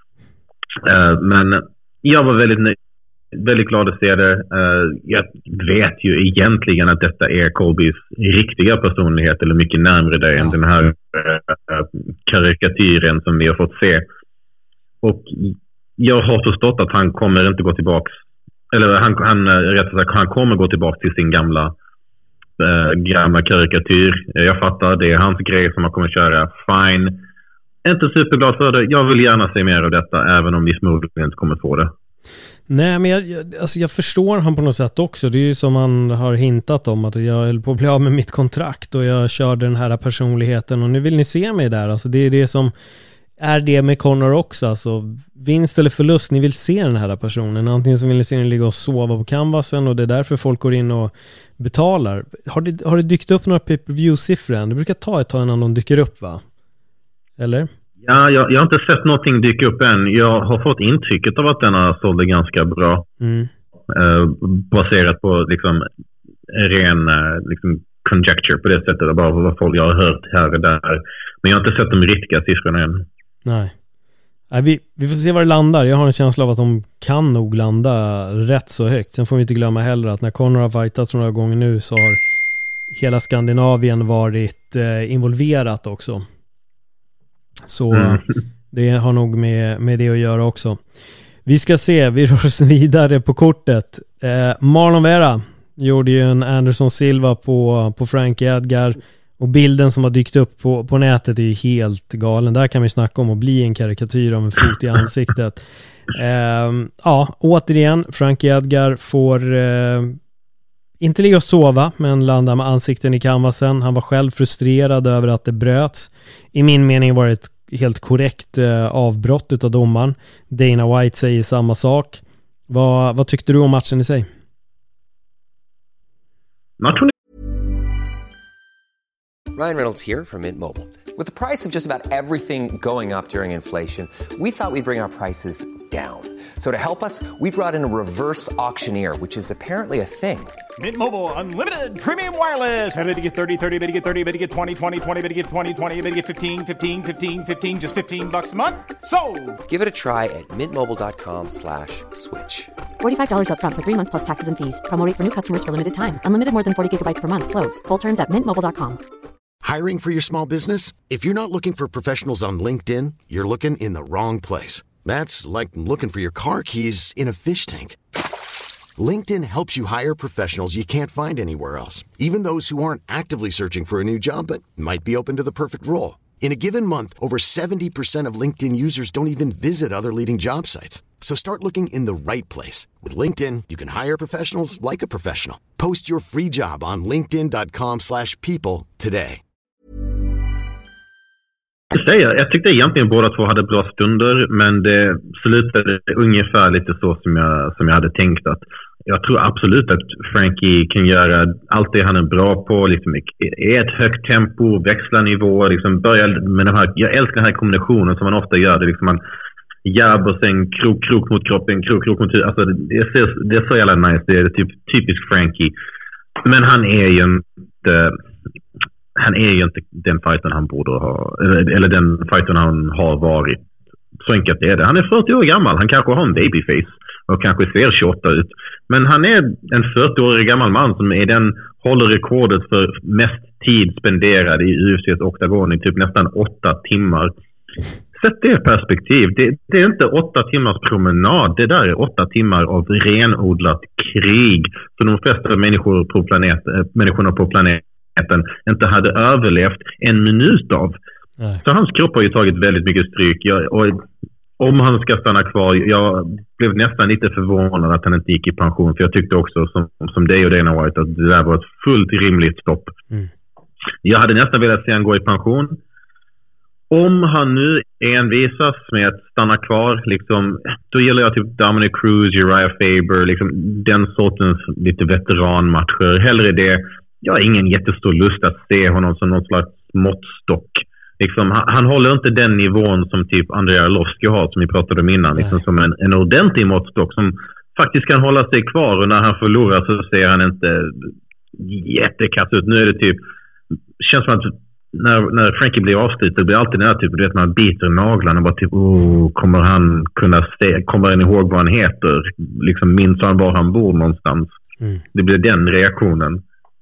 Uh, men jag var väldigt väldigt glad att se det. Uh, jag vet ju egentligen att detta är Colbys riktiga personlighet, eller mycket närmare det ja. än den här uh, karikatyren som vi har fått se. Och jag har förstått att han kommer inte gå tillbaks, eller han, han, rätt sagt, han kommer gå tillbaka till sin gamla Äh, gamla karikatyr. Jag fattar, det är hans grej som man kommer köra. Fine. Inte superglad för det. Jag vill gärna se mer av detta, även om vi förmodligen inte kommer få det. Nej, men jag, jag, alltså jag förstår han på något sätt också. Det är ju som man har hintat om, att jag höll på att bli av med mitt kontrakt och jag körde den här personligheten och nu vill ni se mig där. Alltså det är det som är det med Conor också? Alltså, vinst eller förlust, ni vill se den här personen. Antingen så vill ni se den ligga och sova på canvasen och det är därför folk går in och betalar. Har det, har det dykt upp några pay-per-view-siffror än? Det brukar ta ett tag innan de dyker upp, va? Eller? Ja, jag, jag har inte sett någonting dyka upp än. Jag har fått intrycket av att den har sålt ganska bra. Mm. Eh, baserat på liksom ren eh, liksom conjecture på det sättet. Bara vad folk jag har hört här och där. Men jag har inte sett de riktiga siffrorna än. Nej. Nej vi, vi får se var det landar. Jag har en känsla av att de kan nog landa rätt så högt. Sen får vi inte glömma heller att när Conor har fightat några gånger nu så har hela Skandinavien varit eh, involverat också. Så mm. det har nog med, med det att göra också. Vi ska se, vi rör oss vidare på kortet. Eh, Marlon Vera gjorde ju en Anderson Silva på, på Frankie Edgar. Och bilden som har dykt upp på, på nätet är ju helt galen. Där kan vi snacka om att bli en karikatyr av en fot i ansiktet. Eh, ja, återigen, Frankie Edgar får eh, inte ligga och sova, men landa med ansikten i canvasen. Han var själv frustrerad över att det bröts. I min mening var det ett helt korrekt eh, avbrott av domaren. Dana White säger samma sak. Vad, vad tyckte du om matchen i sig? Ryan Reynolds here from Mint Mobile. With the price of just about everything going up during inflation, we thought we'd bring our prices down. So to help us, we brought in a reverse auctioneer, which is apparently a thing. Mint Mobile Unlimited Premium Wireless. How to get thirty, thirty, how to get thirty, how to get twenty, twenty, twenty, how to get twenty, twenty, how to get fifteen, fifteen, fifteen, fifteen, just fifteen bucks a month? Sold! Give it a try at mintmobile.com slash switch. forty-five dollars up front for three months plus taxes and fees. Promo rate for new customers for limited time. Unlimited more than forty gigabytes per month. Slows full terms at mint mobile dot com. Hiring for your small business? If you're not looking for professionals on LinkedIn, you're looking in the wrong place. That's like looking for your car keys in a fish tank. LinkedIn helps you hire professionals you can't find anywhere else, even those who aren't actively searching for a new job but might be open to the perfect role. In a given month, over seventy percent of LinkedIn users don't even visit other leading job sites. So start looking in the right place. With LinkedIn, you can hire professionals like a professional. Post your free job on linkedin dot com slash people today. Jag tyckte egentligen båda två hade bra stunder, men det slutade ungefär lite så som jag, som jag hade tänkt. Att jag tror absolut att Frankie kan göra allt det han är bra på, liksom, är ett högt tempo, växla nivåer, liksom börja med de här, jag älskar den här kombinationen som man ofta gör, det liksom man jabb och sen krok, krok mot kroppen, krok, krok mot huvudet, alltså det, ser, det är så jävla nice, det är typ typisk Frankie, men han är ju inte han är ju inte den fighten han borde ha, eller, eller den fighten han har varit. Så enkelt är det. Han är fyrtio år gammal, han kanske har en babyface och kanske ser tjugoåtta ut. Men han är en fyrtio-årig gammal man som är den, håller rekordet för mest tid spenderad i U F C:s oktagon i typ nästan åtta timmar. Sätt det i perspektiv. Det, det är inte åtta timmars promenad. Det där är åtta timmar av renodlat krig. Så de flesta människor på planet, människorna på planeten inte hade överlevt en minut av. Nej. Så hans kropp har ju tagit väldigt mycket stryk. Jag, och om han ska stanna kvar, jag blev nästan lite förvånad att han inte gick i pension, för jag tyckte också som, som dig och Dana White att det där var ett fullt rimligt stopp. Mm. Jag hade nästan velat se han gå i pension. Om han nu envisas med att stanna kvar, liksom, då gäller jag typ Dominic Cruz, Uriah Faber, liksom, den sortens lite veteranmatcher. Hellre det. Jag har ingen jättestor lust att se honom som någon slags måttstock. Liksom, han, han håller inte den nivån som typ Andrei Arlovski har, som vi pratade om innan. Liksom, som en, en ordentlig måttstock som faktiskt kan hålla sig kvar, och när han förlorar så ser han inte jättekass ut. Nu är det typ, känns som att när, när Frankie blir avslutad, det blir alltid den här typen, du vet, man biter naglarna och bara typ, oh, kommer han kunna se, kommer han ihåg vad han heter? Liksom, minns han var han bor någonstans? Mm. Det blir den reaktionen.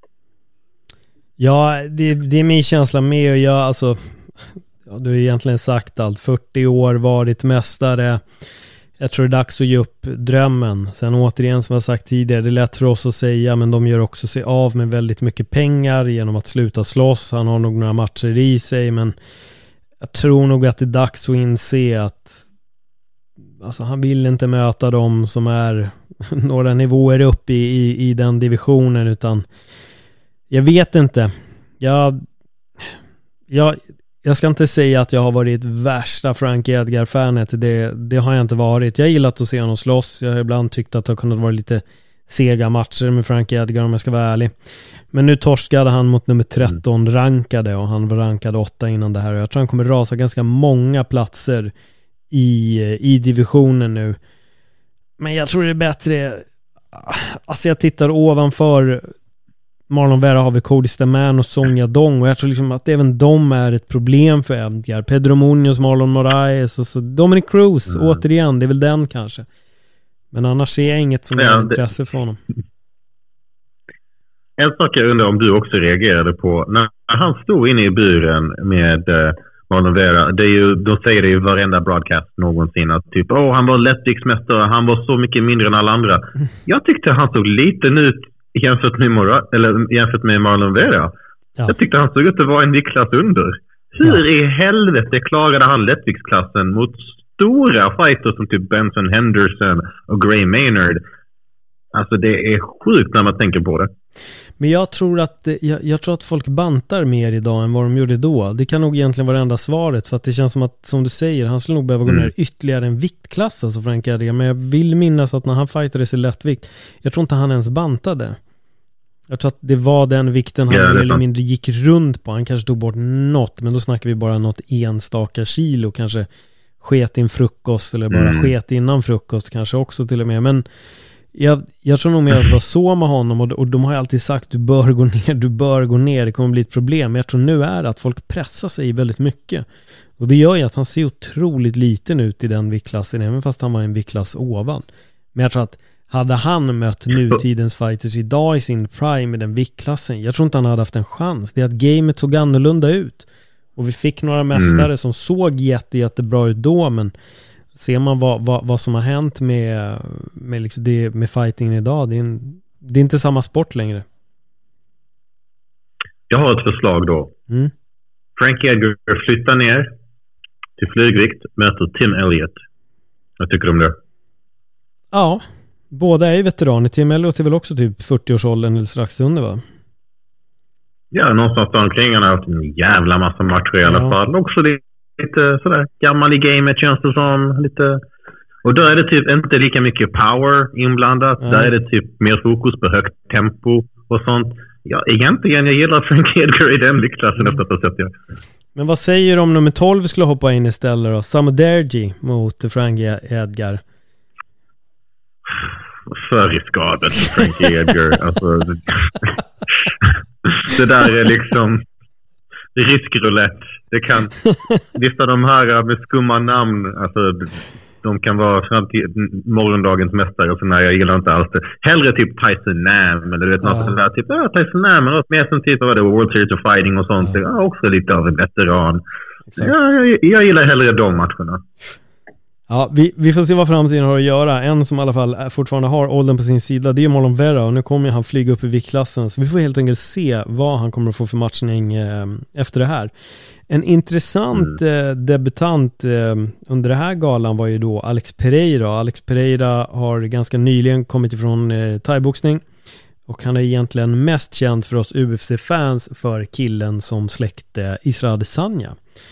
Ja, det, det är min känsla med, och jag, alltså, ja, du har egentligen sagt allt, fyrtio år varit mästare. Jag tror det är dags att ge upp drömmen. Sen återigen, som jag sagt tidigare, det är lätt för oss att säga, men de gör också sig av med väldigt mycket pengar genom att sluta slåss. Han har nog några matcher i sig, men jag tror nog att det är dags att inse att alltså, han vill inte möta dem som är några nivåer upp i, i, i den divisionen, utan jag vet inte. Jag, jag, jag ska inte säga att jag har varit värsta Frankie Edgar-fanet. Det, det har jag inte varit. Jag har gillat att se honom slåss. Jag har ibland tyckt att det har kunnat vara lite sega matcher med Frankie Edgar om jag ska vara ärlig. Men nu torskade han mot nummer tretton rankade och han var rankad åtta innan det här. Och jag tror han kommer rasa ganska många platser i, i divisionen nu. Men jag tror det är bättre. Alltså jag tittar ovanför Marlon Vera har vi Cody Stamann och Sonja Dong och jag tror liksom att även de är ett problem för Edgar. Pedro Munoz, Marlon Moraes och så Dominic Cruz, mm. återigen, det är väl den kanske. Men annars ser jag inget som ja, är intresse det... för honom. En sak jag undrar om du också reagerade på när han stod inne i buren med uh, Marlon Vera. Det är ju, de säger det i varenda broadcast någonsin att typ, åh oh, han var lättviktsmästare, han var så mycket mindre än alla andra. Jag tyckte han såg liten ut jämfört med, Mora, eller jämfört med Marlon Vera. Ja. Jag tyckte han såg ut att vara en viktklass under. Hur ja. i helvete klarade han lättviktsklassen mot stora fighters som typ Benson Henderson och Gray Maynard? Alltså det är sjukt när man tänker på det. Men jag tror att jag, jag tror att folk bantar mer idag än vad de gjorde då. Det kan nog egentligen vara det enda svaret, för att det känns som att, som du säger, han skulle nog behöva gå ner mm. ytterligare en viktklass, alltså Frank Edgar. Men jag vill minnas att när han fightades i lättvikt, jag tror inte han ens bantade. Jag tror att det var den vikten han ja, mer eller mindre gick runt på. Han kanske tog bort något, men då snackar vi bara något enstaka kilo, kanske sket in frukost eller bara mm. sket innan frukost kanske också till och med. Men jag, jag tror nog mer att det var så med honom, och, och de har alltid sagt du bör gå ner, du bör gå ner, det kommer bli ett problem. Men jag tror nu är det att folk pressar sig väldigt mycket, och det gör ju att han ser otroligt liten ut i den viktklassen, även fast han var en viktklass ovan. Men jag tror att hade han mött nutidens fighters idag i sin prime i den viktklassen, jag tror inte han hade haft en chans. Det är att gamet såg annorlunda ut, och vi fick några mästare mm. som såg jätte, jättebra ut då, men ser man vad, vad, vad som har hänt med, med, liksom det, med fightingen idag, det är, en, det är inte samma sport längre. Jag har ett förslag då. Mm. Frankie Edgar flyttar ner till flygvikt, möter Tim Elliott. Vad tycker du om det? Ja, båda är ju veteraner. Tim Elliott är väl också typ fyrtio-årsåldern eller strax under, va? Ja, någonstans omkring. Han har haft en jävla massa matcher i alla ja. fall. Också lite sådär gammal i gamet, känns det som. Lite... Och då är det typ inte lika mycket power inblandat. Ja. Där är det typ mer fokus på högt tempo och sånt. Ja, egentligen, jag gillar Frank Edgar i den viktklassen efter att ha sett det. Men vad säger du om nummer tolv skulle hoppa in istället då? Samu Derji mot Frank Edgar. För riskabelt Frank Edgar. Alltså, det, det där är liksom riskroulette. Det kan vissa de här med skumma namn, alltså de kan vara framtid, morgondagens mästare och så. Nej, jag gillar inte alls det. Hellre typ Tyson Nam eller du vet, något sånt där typ, ja, Tyson Nam eller något mer som typ av det World Series of Fighting och sånt. Ja. Ja, också lite av en veteran. Ja, jag, jag gillar hellre de matcherna. Ja, vi, vi får se vad framtiden har att göra. En som i alla fall fortfarande har åldern på sin sida, det är Marlon Vera, och nu kommer han flyga upp i viktklassen, så vi får helt enkelt se vad han kommer att få för matchning eh, efter det här. En intressant mm. eh, debutant eh, under det här galan var ju då Alex Pereira. Alex Pereira har ganska nyligen kommit ifrån eh, thaiboxning, och han är egentligen mest känd för oss U F C-fans för killen som släckte Israel Adesanya.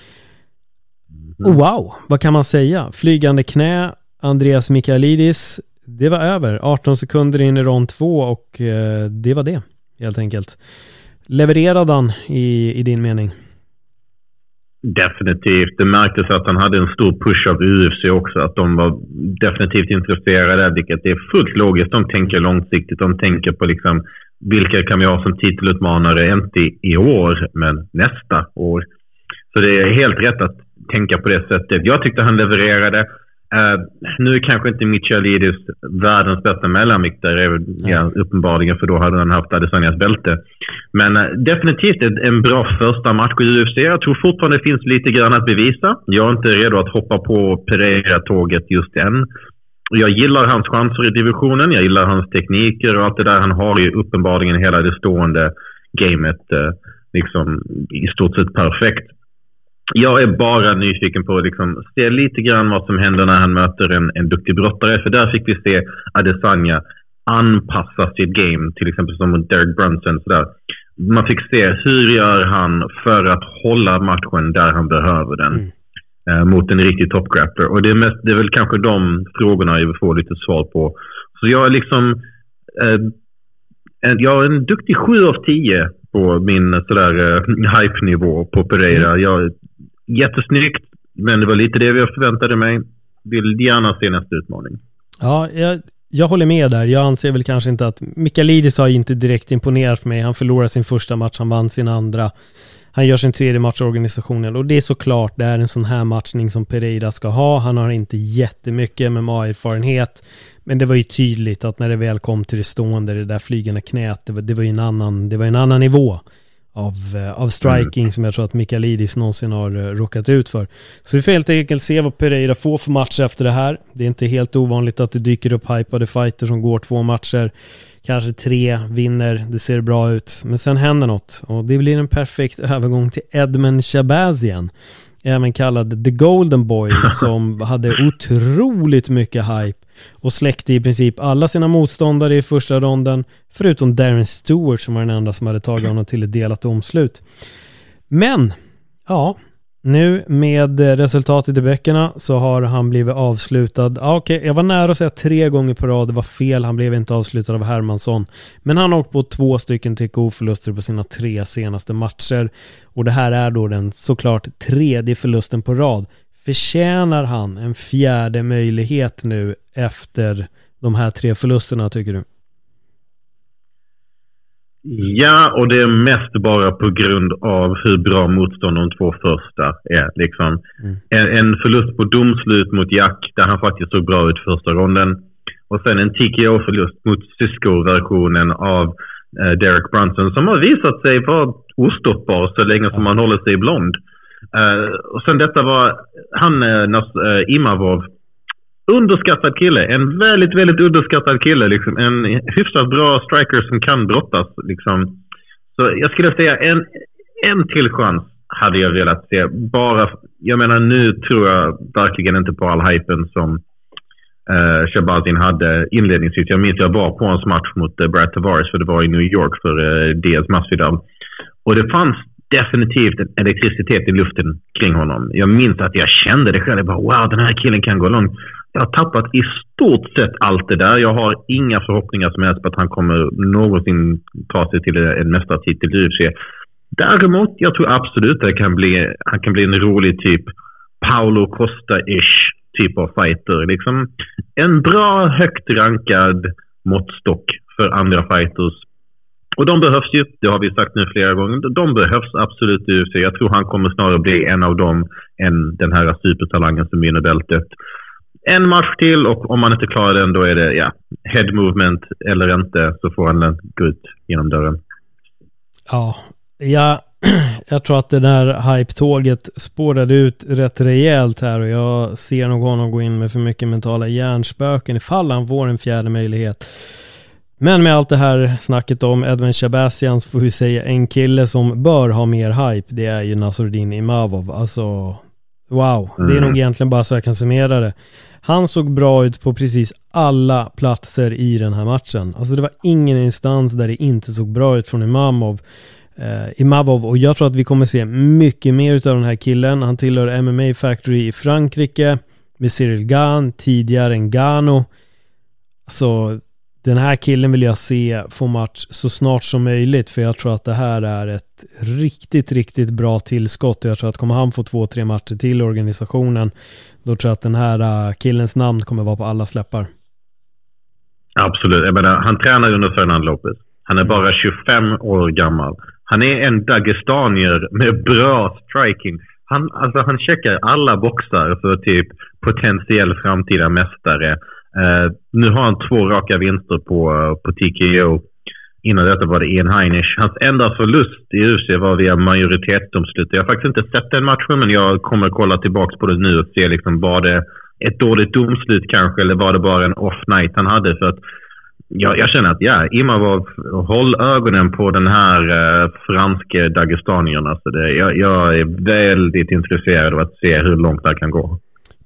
Oh, wow, vad kan man säga? Flygande knä, Andreas Michailidis, det var över. arton sekunder in i rond två, och eh, det var det, helt enkelt. Levererade han i, i din mening? Definitivt. Det märktes att han hade en stor push av U F C också, att de var definitivt intresserade, vilket är fullt logiskt. De tänker långsiktigt, de tänker på liksom vilka kan vi ha som titelutmanare, inte i år, men nästa år. Så det är helt rätt att tänka på det sättet. Jag tyckte han levererade. Uh, nu är kanske inte Michailidis världens bästa mellanviktare, ja, uppenbarligen, för då hade han haft Adesanyas bälte. Men uh, definitivt en bra första match i U F C. Jag tror fortfarande det finns lite grann att bevisa. Jag är inte redo att hoppa på Pereira-tåget just än. Jag gillar hans chanser i divisionen. Jag gillar hans tekniker och allt det där. Han har ju uppenbarligen hela det stående gamet uh, liksom i stort sett perfekt. Jag är bara nyfiken på att liksom se lite grann vad som händer när han möter en, en duktig brottare. För där fick vi se Adesanya anpassa sitt game, till exempel som Derek Brunson. Sådär. man fick se hur gör han för att hålla matchen där han behöver den. Mm. Eh, mot en riktig top-grappler. Och det är, mest, det är väl kanske de frågorna jag vill få lite svar på. Så jag är liksom eh, en, jag är en duktig sju av tio på min sådär eh, hype-nivå på Pereira. Jag, jättesnyggt, men det var lite det jag förväntade mig. Vill gärna se nästa utmaning. Ja, jag, jag håller med där. Jag anser väl kanske inte att Michailidis har inte direkt imponerat mig. Han förlorade sin första match, han vann sin andra. Han gör sin tredje match i organisationen och det är såklart det är en sån här matchning som Pereira ska ha. Han har inte jättemycket M M A-erfarenhet, men det var ju tydligt att när det väl kom till det stående, det där flygande knät, det var, det var ju en annan, det var en annan nivå av, av striking mm. som jag tror att Michailidis någonsin har uh, råkat ut för. Så vi får helt enkelt se vad Pereira får för matcher efter det här. Det är inte helt ovanligt att det dyker upp hypade fighter som går två matcher. Kanske tre, vinner, det ser bra ut. Men sen händer något. Och det blir en perfekt övergång till Edmen Shahbazyan. Även kallad The Golden Boy. Som hade otroligt mycket hype. Och släckte i princip alla sina motståndare i första ronden. Förutom Darren Stewart som var den enda som hade tagit honom till ett delat omslut. Men, ja... Nu med resultatet i böckerna så har han blivit avslutad. Ah, Okej, okay. Jag var nära att säga tre gånger på rad. Det var fel, han blev inte avslutad av Hermansson. Men han har åkt på två stycken T K O-förluster på sina tre senaste matcher. Och det här är då den såklart tredje förlusten på rad. Förtjänar han en fjärde möjlighet nu efter de här tre förlusterna, tycker du? Ja, och det är mest bara på grund av hur bra motstånd de två första är. Liksom. Mm. En, en förlust på domslut mot Jack, där han faktiskt såg bra ut första ronden. Och sen en T K O-förlust mot Cisco-versionen av eh, Derek Brunson, som har visat sig vara ostoppbar så länge som man håller sig blond. Uh, och sen detta var han, eh, Nas, eh, Imavov, underskattad kille, en väldigt, väldigt underskattad kille, liksom. En hyfsat bra striker som kan brottas, liksom. Så jag skulle säga en, en till chans hade jag velat se. Bara, jag menar, nu tror jag verkligen inte på all hypen som uh, Shahbazyan hade inledningsvis. Jag minns jag var på hans match mot uh, Brad Tavares, för det var i New York för uh, D S Masvidal. Och det fanns definitivt en elektricitet i luften kring honom. Jag minns att jag kände det själv. Jag bara, wow, den här killen kan gå långt. Jag har tappat i stort sett allt det där. Jag har inga förhoppningar som helst på att han kommer någonsin ta sig till en mästartitel i U F C. Däremot, jag tror absolut att det kan bli, han kan bli en rolig typ Paulo Costa-ish typ av fighter. Liksom en bra, högt rankad måttstock för andra fighters. Och de behövs ju, det har vi sagt nu flera gånger, de behövs absolut i U F C. Jag tror han kommer snarare bli en av dem än den här supertalangen som vinner bältet. En match till, och om man inte klarar den, då är det ja, head movement eller inte, så får han gå ut genom dörren. Ja, jag, jag tror att det där hype-tåget spårade ut rätt rejält här, och jag ser nog honom gå in med för mycket mentala hjärnspöken ifall han får en fjärde möjlighet. Men med allt det här snacket om Edmen Shahbazyan så får vi säga en kille som bör ha mer hype, det är ju Nasruddin Imavov. Alltså, wow, mm. Det är nog egentligen bara så jag kan summera det. Han såg bra ut på precis alla platser i den här matchen. Alltså det var ingen instans där det inte såg bra ut från Imavov. Eh, Imavov, och jag tror att vi kommer se mycket mer av den här killen. Han tillhör M M A Factory i Frankrike med Cyril Gane, tidigare Ngannou. Alltså den här killen vill jag se få match så snart som möjligt, för jag tror att det här är ett riktigt, riktigt bra tillskott. Jag tror att kommer han få två, tre matcher till i organisationen, då tror jag att den här killens namn kommer vara på alla släppar. Absolut. Jag menar, han tränar under Fernando Lopez. Han är bara tjugofem år gammal. Han är en dagestanier med bra striking. Han, alltså, han checkar alla boxar för typ potentiell framtida mästare. Uh, nu har han två raka vinster på, uh, på T K O. Innan detta var det Ian Heinisch. Hans enda förlust i U F C var via majoritetsdomslut. Jag har faktiskt inte sett den matchen, men jag kommer kolla tillbaka på det nu och se liksom, var det ett dåligt domslut kanske, eller var det bara en off night han hade. För att jag, jag känner att ja, Imavov, håll ögonen på den här uh, franske dagestanierna. Så det, jag, jag är väldigt intresserad av att se hur långt det kan gå.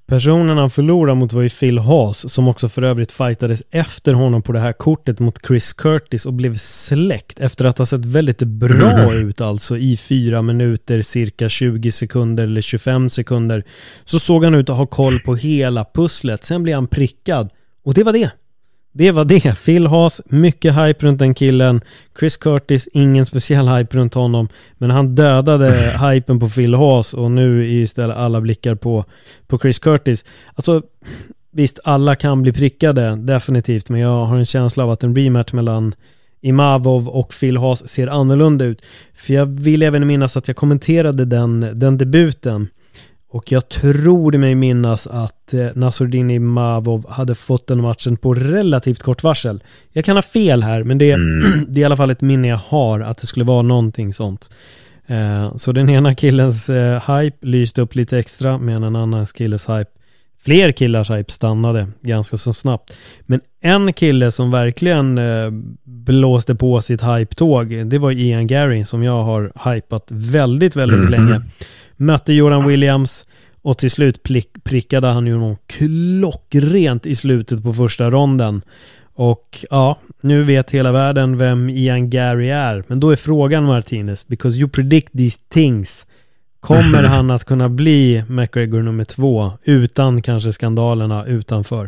Personen han förlorade mot var ju Phil Haas, som också för övrigt fightades efter honom på det här kortet mot Chris Curtis och blev släckt efter att ha sett väldigt bra mm. ut, alltså i fyra minuter, cirka tjugo sekunder eller tjugofem sekunder. Så såg han ut att ha koll på hela pusslet. Sen blev han prickad och det var det. Det var det. Phil Haas, mycket hype runt den killen. Chris Curtis, ingen speciell hype runt honom. Men han dödade mm. hypen på Phil Haas och nu är istället alla blickar på, på Chris Curtis. Alltså, visst, alla kan bli prickade, definitivt. Men jag har en känsla av att en rematch mellan Imavov och Phil Haas ser annorlunda ut. För jag vill även minnas att jag kommenterade den, den debuten. Och jag tror mig minnas att eh, Nassourdine Imavov hade fått den matchen på relativt kort varsel. Jag kan ha fel här, men det, mm. det är i alla fall ett minne jag har att det skulle vara någonting sånt. Eh, så den ena killens eh, hype lyste upp lite extra, medan en annan killes hype, fler killars hype stannade ganska så snabbt. Men en kille som verkligen eh, blåste på sitt hype-tåg, det var Ian Gary, som jag har hypat väldigt, väldigt mm. länge. Mötte Jordan Williams och till slut plick, prickade han ju någon klockrent i slutet på första ronden. Och ja, nu vet hela världen vem Ian Gary är. Men då är frågan, Martinez, because you predict these things. Kommer mm. han att kunna bli McGregor nummer två utan kanske skandalerna utanför?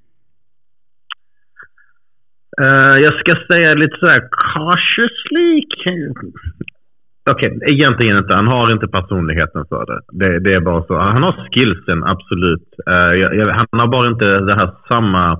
Uh, jag ska säga lite så här cautiously. Okej, okay, egentligen inte. Han har inte personligheten för det. Det, det är bara så. Han har skillsen, absolut. Uh, jag, jag, han har bara inte det här samma...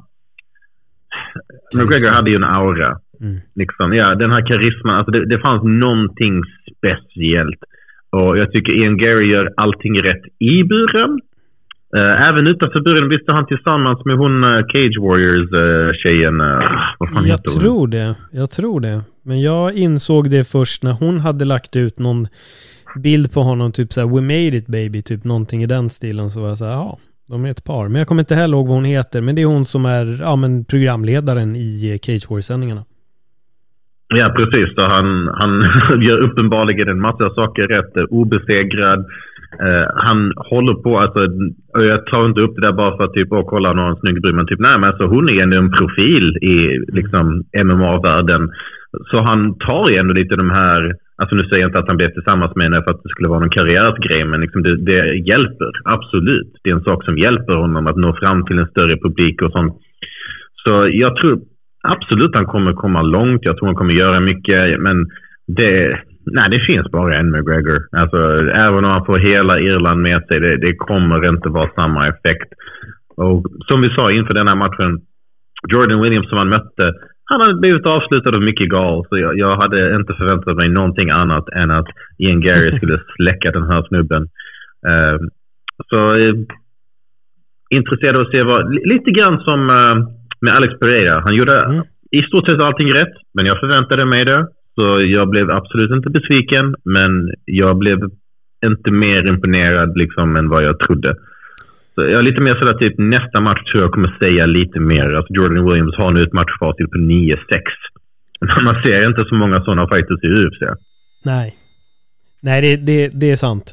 McGregor hade ju en aura. Mm. Liksom. Ja, den här karisman. Alltså det, det fanns någonting speciellt. Och jag tycker Ian Gary gör allting rätt i buren. Uh, även utanför buren visste han tillsammans med hon uh, Cage Warriors-tjejen. Uh, uh, jag tror hon? det. Jag tror det. Men jag insåg det först när hon hade lagt ut någon bild på honom, typ såhär, we made it baby, typ någonting i den stilen. Så var jag såhär, ja, de är ett par. Men jag kommer inte heller ihåg vad hon heter. Men det är hon som är ja, men programledaren i Cage Warriors-sändningarna. Ja, precis. Så han, han gör uppenbarligen en massa saker rätt, obesegrad. Uh, han håller på, alltså, och jag tar inte upp det där bara för att typ, åh, kolla någon snygg brud, men typ, nej, men alltså, hon är ändå en profil i liksom M M A-världen. Så han tar ju ändå lite de här, alltså nu säger jag inte att han blev tillsammans med henne för att det skulle vara någon karriärsgrej, men liksom det, det hjälper, absolut. Det är en sak som hjälper honom att nå fram till en större publik och sånt. Så jag tror absolut han kommer komma långt, jag tror han kommer göra mycket, men det, nej, det finns bara en McGregor. Alltså, även om han får hela Irland med sig, det, det kommer inte vara samma effekt. Och som vi sa inför den här matchen, Jordan Williams som han mötte, han hade blivit avslutad av Mickey Gall, så jag, jag hade inte förväntat mig någonting annat än att Ian Gary skulle släcka den här snubben. Uh, så uh, intresserad av att se vad, lite grann som uh, med Alex Pereira. Han gjorde mm. i stort sett allting rätt, men jag förväntade mig det. Så jag blev absolut inte besviken, men jag blev inte mer imponerad liksom än vad jag trodde. Så jag är lite mer sådär typ nästa match tror jag kommer säga lite mer. Alltså Jordan Williams har nu ett matchfacit på nio sex. Man ser inte så många sådana fighters i U F C. Nej. Nej, det, det, det är sant.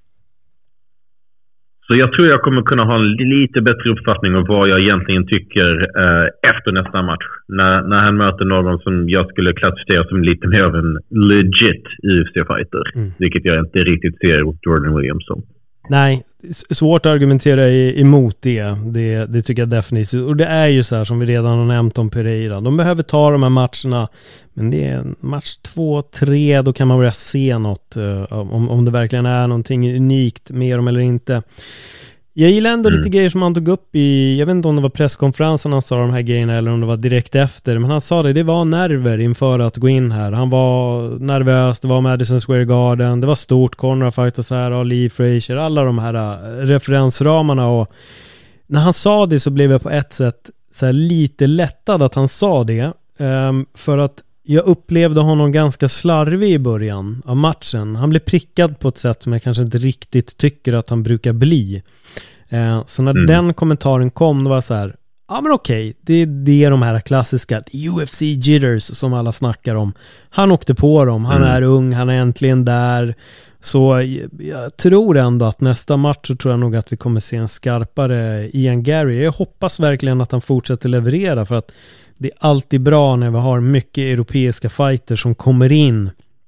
Så jag tror jag kommer kunna ha en lite bättre uppfattning om vad jag egentligen tycker eh, efter nästa match. När, när han möter någon som jag skulle klassificera som lite mer av en legit U F C-fighter. Mm. Vilket jag inte riktigt ser hos Jordan Williams som. Nej, svårt att argumentera emot det. det. Det tycker jag definitivt. Och det är ju så här som vi redan har nämnt om Pereira. De behöver ta de här matcherna. Men det är match två, tre, då kan man börja se något. Uh, om, om det verkligen är någonting unikt med dem eller inte. Jag gillar ändå mm. lite grejer som han tog upp i, jag vet inte om det var presskonferensen han sa de här grejerna eller om det var direkt efter, men han sa det, det var nerver inför att gå in här. Han var nervös, det var Madison Square Garden, det var stort, Conor fightas här, Ali Frazier, alla de här uh, referensramarna, och när han sa det så blev jag på ett sätt så här lite lättad att han sa det, um, för att jag upplevde honom ganska slarvig i början av matchen. Han blev prickad på ett sätt som jag kanske inte riktigt tycker att han brukar bli. Eh, så när mm. den kommentaren kom, det var så här, ja men okej, det, det är de här klassiska U F C jitters som alla snackar om. Han åkte på dem, han mm. är ung, han är äntligen där. Så jag tror ändå att nästa match så tror jag nog att vi kommer se en skarpare Ian Gary. Jag hoppas verkligen att han fortsätter leverera, för att det är alltid bra när vi har mycket europeiska fighters som kommer in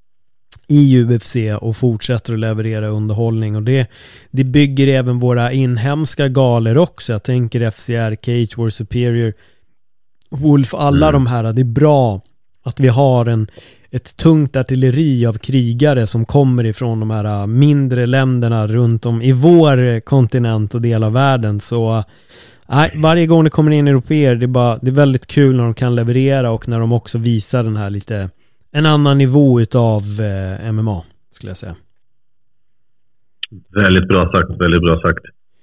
i U F C och fortsätter att leverera underhållning, och det, det bygger även våra inhemska galer också. Jag tänker F C R, Cage War Superior, Wolf, alla mm. de här. Det är bra att vi har en, ett tungt artilleri av krigare som kommer ifrån de här mindre länderna runt om i vår kontinent och del av världen. Så nej, varje gång det kommer in europeer, det är, bara, det är väldigt kul när de kan leverera och när de också visar den här lite en annan nivå utav eh, M M A, skulle jag säga. Väldigt bra sagt, väldigt bra sagt.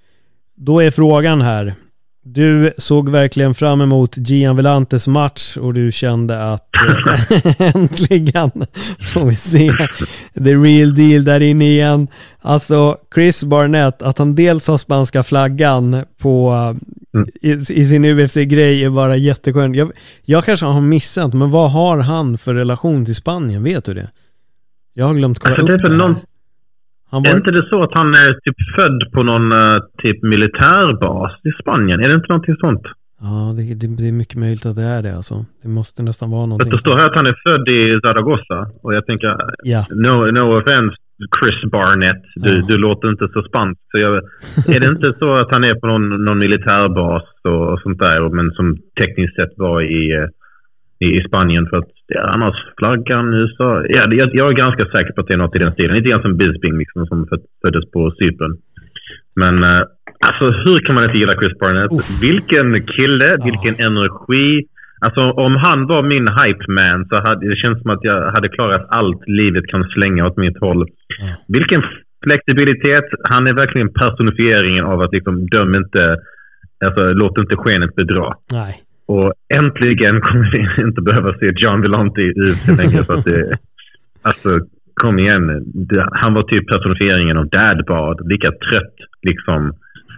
Då är frågan här. Du såg verkligen fram emot Gian Villantes match och du kände att eh, äntligen får vi se the real deal där inne igen. Alltså Chris Barnett, att han dels har spanska flaggan på mm. i, i sin U F C-grej är bara jätteskönt. Jag, jag kanske har missat, men vad har han för relation till Spanien? Vet du det? Jag har glömt kolla alltså, upp det, det någon... Han var... Är inte det så att han är typ född på någon uh, typ militärbas i Spanien? Är det inte någonting sånt? Ja, det, det, det är mycket möjligt att det är det alltså. Det måste nästan vara någonting. Det står här att han är född i Zaragoza. Och jag tänker, ja. no, no offense Chris Barnett, du, ja. du låter inte så spansk. Så jag, är det inte så att han är på någon, någon militärbas och, och sånt där, men som tekniskt sett var i, i, i Spanien för att ja, annars flaggan nu så... Ja, jag, jag är ganska säker på att det är något i den stilen. Lite grann som Bisping liksom, som föddes på Cypern. Men äh, alltså hur kan man inte gilla Chris Barnett? Uff. Vilken kille, ja. vilken energi. Alltså om han var min hype man så hade det känns som att jag hade klarat allt livet kan slänga åt mitt håll. Ja. Vilken flexibilitet. Han är verkligen personifieringen av att liksom döm inte, alltså låt inte skenet bedra. Nej. Och äntligen kommer vi inte behöva se Gian Villante ut så länge, så att det, alltså kom igen, det, han var typ personifieringen av dadbad, lika trött liksom.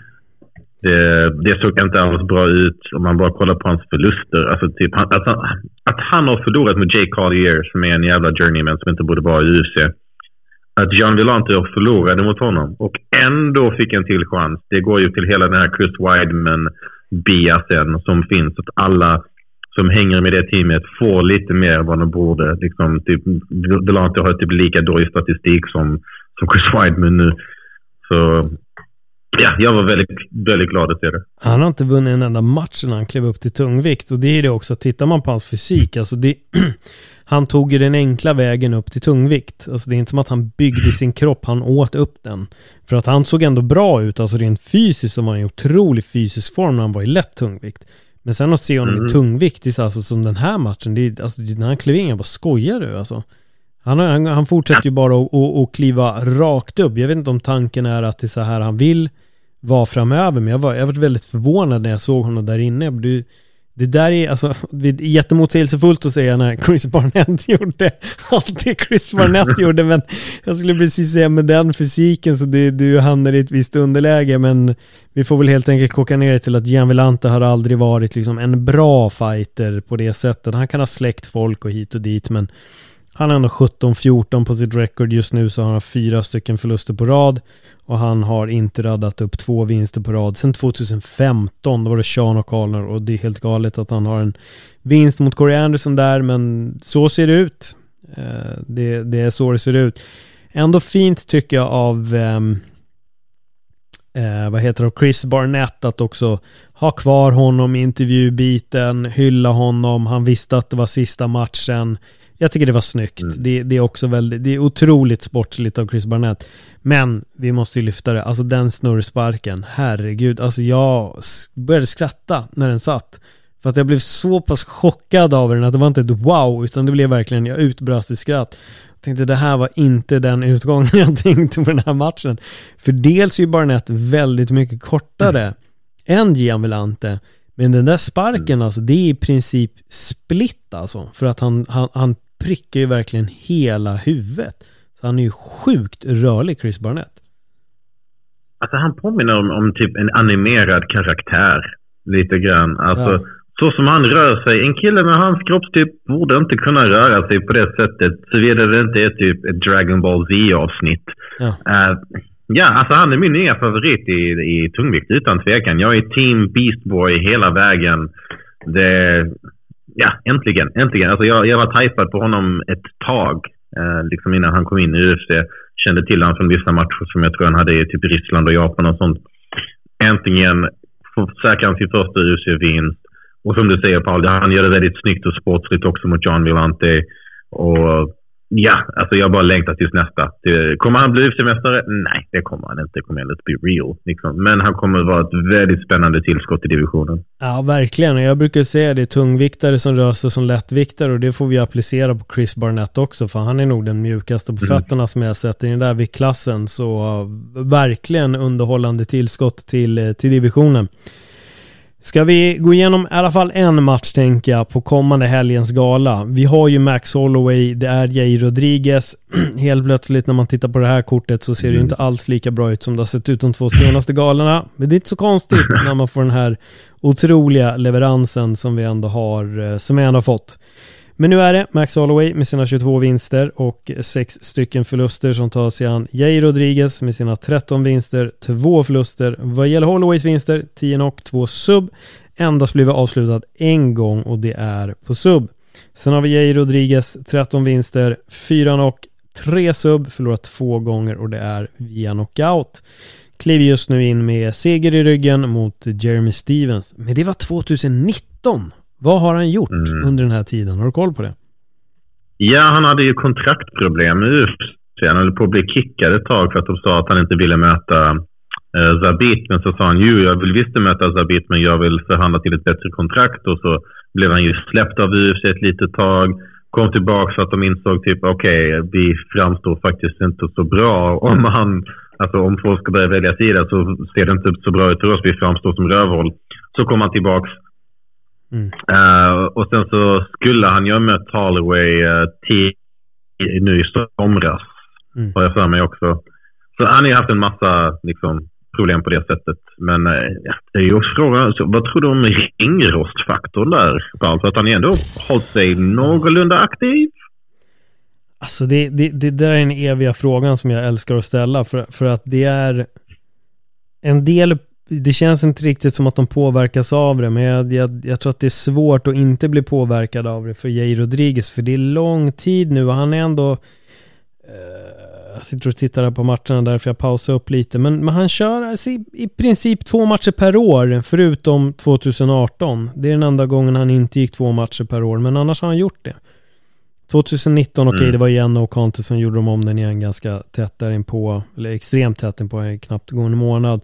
Det, det såg inte alls bra ut om man bara kollar på hans förluster. Alltså typ han, att, han, att han har förlorat med Jake Collier som är en jävla journeyman som inte borde vara i U F C. Att Gian Villante förlorade mot honom och ändå fick en till chans. Det går ju till hela den här Chris Weidman biasen som finns, att alla som hänger med det teamet får lite mer vad de borde. Liksom, typ, Villante har typ lika dålig statistik som, som Chris Weidman nu. Så ja, jag var väldigt, väldigt glad att se det. Han har inte vunnit en enda match när han klev upp till tungvikt, och det är det också. Tittar man på hans fysik, alltså det, han tog ju den enkla vägen upp till tungvikt. Alltså det är inte som att han byggde sin kropp, han åt upp den. För att han såg ändå bra ut, alltså rent fysiskt så var han i otrolig fysisk form när han var i lätt tungvikt. Men sen att se honom mm. i tungvikt, det är alltså som den här matchen, det är, alltså när han klev in, jag bara skojar du alltså. Han, han, han fortsätter ju bara att, att, att kliva rakt upp. Jag vet inte om tanken är att det är så här han vill vara framöver, men jag var, jag var väldigt förvånad när jag såg honom där inne. Du, det där är alltså det är jättemotsägelsefullt att säga när Chris Barnett gjorde allt det Chris Barnett gjorde, men jag skulle precis säga med den fysiken så du, du hamnar i ett visst underläge, men vi får väl helt enkelt koka ner det till att Gian Villante har aldrig varit liksom en bra fighter på det sättet. Han kan ha släckt folk och hit och dit, men han har ändå sjutton fjorton på sitt record just nu, så har han fyra stycken förluster på rad och han har inte raddat upp två vinster på rad sen tjugohundrafemton. Då var det Sean O'Connor, och det är helt galet att han har en vinst mot Corey Anderson där, men så ser det ut. Det, det är så det ser ut. Ändå fint tycker jag av eh, vad heter det, Chris Barnett att också ha kvar honom i intervjubiten, hylla honom. Han visste att det var sista matchen. Jag tycker det var snyggt. Mm. Det, det är också väldigt, det är otroligt sportsligt av Chris Barnett. Men vi måste ju lyfta det. Alltså den snurrsparken. Herregud. Alltså jag började skratta när den satt. För att jag blev så pass chockad av den att det var inte ett wow, utan det blev verkligen, jag utbrast i skratt. Jag tänkte det här var inte den utgången jag tänkte på den här matchen. För dels är ju Barnett väldigt mycket kortare mm. än Gian Villante. Men den där sparken, mm. alltså, det är i princip split alltså. För att han, han, han prickar ju verkligen hela huvudet. Så han är ju sjukt rörlig, Chris Barnett. Alltså han påminner om, om typ en animerad karaktär. lite grann. Alltså, ja. Så som han rör sig, en kille med hans kroppstyp borde inte kunna röra sig på det sättet, såvida det inte är typ ett Dragon Ball Z-avsnitt. Ja. Uh, ja, alltså han är min nya favorit i, i tungvikt, utan tvekan. Jag är team Beast Boy hela vägen. Det, ja, äntligen, äntligen. Alltså jag, jag var tajpad på honom ett tag, uh, liksom innan han kom in i U F C. Kände till honom från vissa matcher som jag tror han hade i typ Ryssland och Japan och sånt. Äntligen säkrar han sin första U F C-vinst. Och som du säger, Paul, han gör det väldigt snyggt och sportsligt också mot John Villante. Och ja, alltså jag bara längtar tills nästa. Kommer han bli U F C-mästare? Nej, det kommer han inte. Det kommer inte bli real. Liksom. Men han kommer vara ett väldigt spännande tillskott i divisionen. Ja, verkligen. Jag brukar säga att det är tungviktare som rör sig som lättviktare, och det får vi applicera på Chris Barnett också, för han är nog den mjukaste på fötterna mm. som jag har sett i den där viktklassen. Så verkligen underhållande tillskott till, till divisionen. Ska vi gå igenom i alla fall en match, tänker jag, på kommande helgens gala. Vi har ju Max Holloway, det är Jair Rodriguez. Helt plötsligt när man tittar på det här kortet så ser det ju inte alls lika bra ut som det har sett ut de två senaste galorna. Men det är inte så konstigt när man får den här otroliga leveransen som vi ändå har, som vi ändå har fått. Men nu är det Max Holloway med sina tjugotvå vinster och sex stycken förluster som tar sig an Jair Rodriguez med sina tretton vinster, två förluster. Vad gäller Holloways vinster, tio knock, två sub. Endast blivit avslutad en gång, och det är på sub. Sen har vi Jair Rodriguez, tretton vinster, fyra knock, tre sub, förlorat två gånger, och det är via knockout. Kliver just nu in med seger i ryggen mot Jeremy Stevens. Men det var tjugonitton. Vad har han gjort mm. under den här tiden? Har du koll på det? Ja, han hade ju kontraktproblem med U F C. Han höll på att bli kickad ett tag för att de sa att han inte ville möta eh, Zabit. Men så sa han, ju jag vill visst möta Zabit, men jag vill förhandla till ett bättre kontrakt. Och så blev han ju släppt av U F C ett litet tag. Kom tillbaka så att de insåg typ, okej, okay, vi framstår faktiskt inte så bra. Om han, alltså om folk ska börja välja sida så ser det inte så bra ut för oss. Vi framstår som rövhåll. Så kom han tillbaka. Mm. Uh, och sen så skulle han ju mött Holloway uh, till nu i somras, mm. har jag för mig också. Så han har ju haft en massa liksom, problem på det sättet. Men uh, det är ju också frågan, så, vad tror du om ringrostfaktorn där? För att han ändå hållit sig någorlunda aktiv. Alltså det, det, det där är en eviga frågan som jag älskar att ställa, för, för att det är en del. Det känns inte riktigt som att de påverkas av det, men jag, jag, jag tror att det är svårt att inte bli påverkad av det för Jair Rodriguez, för det är lång tid nu och han är ändå eh, jag sitter och tittar på matcherna därför jag pausar upp lite, men, men han kör alltså, i, i princip två matcher per år förutom tjugoarton. Det är den enda gången han inte gick två matcher per år, men annars har han gjort det. tjugonitton, okej, okay, det var igen och Contest som gjorde de om den igen ganska tätt där in på, eller extremt tätt in på en knappt gående månad.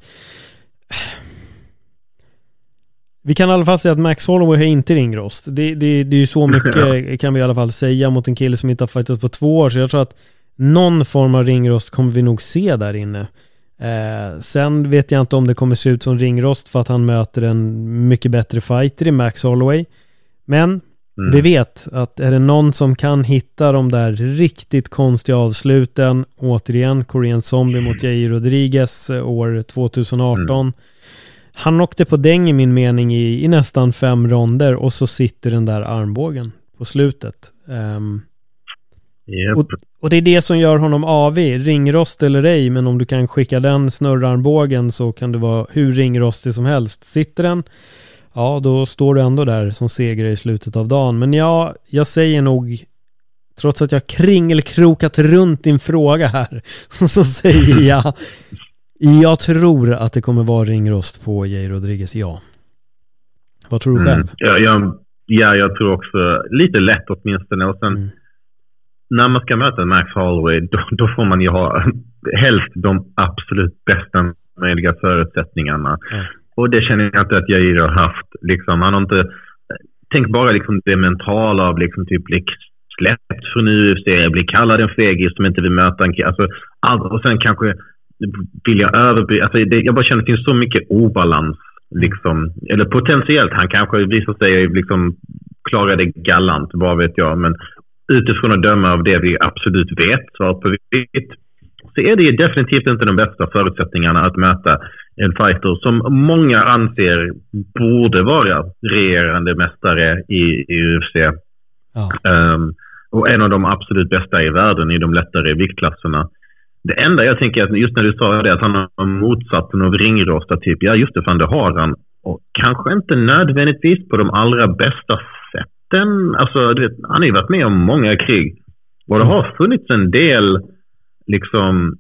Vi kan i alla fall säga att Max Holloway har inte ringrost. Det, det, det är ju så mycket kan vi i alla fall säga mot en kille som inte har fightats på två år. Så jag tror att någon form av ringrost kommer vi nog se där inne. Eh, sen vet jag inte om det kommer se ut som ringrost för att han möter en mycket bättre fighter i Max Holloway. Men mm. vi vet att är det någon som kan hitta de där riktigt konstiga avsluten, återigen Korean Zombie mot Jair Rodriguez år tjugoarton. Mm. Han åkte på däng i min mening i, i nästan fem ronder och så sitter den där armbågen på slutet. Um, yep. och, och det är det som gör honom avig, ringrost eller ej, men om du kan skicka den snurrarmbågen så kan det vara hur ringrostig som helst. Sitter den, ja då står du ändå där som seger i slutet av dagen. Men ja, jag säger nog, trots att jag kringelkrokat runt din fråga här, så säger jag jag tror att det kommer vara ringrost på Jair Rodriguez, ja. Vad tror du själv? Mm. Ja, jag, ja, jag tror också lite lätt åtminstone. Och sen, mm. när man ska möta Max Holloway, då, då får man ju ha helst de absolut bästa möjliga förutsättningarna. Mm. Och det känner jag inte att Jair har haft. Liksom, han har inte... Tänk bara liksom det mentala av liksom typ bli släppt från U F C, bli kallad en fegis som inte vill möta en... Alltså, allt, och sen kanske... vill jag överby... Alltså det, jag bara känner att det finns så mycket obalans liksom, eller potentiellt han kanske visar sig liksom klara det galant, vad vet jag, men utifrån att döma av det vi absolut vet, så på vitt, så är det ju definitivt inte de bästa förutsättningarna att möta en fighter som många anser borde vara regerande mästare i, i U F C. Ja. Um, och en av de absolut bästa i världen i de lättare viktklasserna. Det enda jag tänker att just när du sa det att han har motsatsen av ringrosta typ, ja just det, fan det har han. Och kanske inte nödvändigtvis på de allra bästa sätten. Alltså du vet, han har ju varit med om många krig. Och det har funnits en del liksom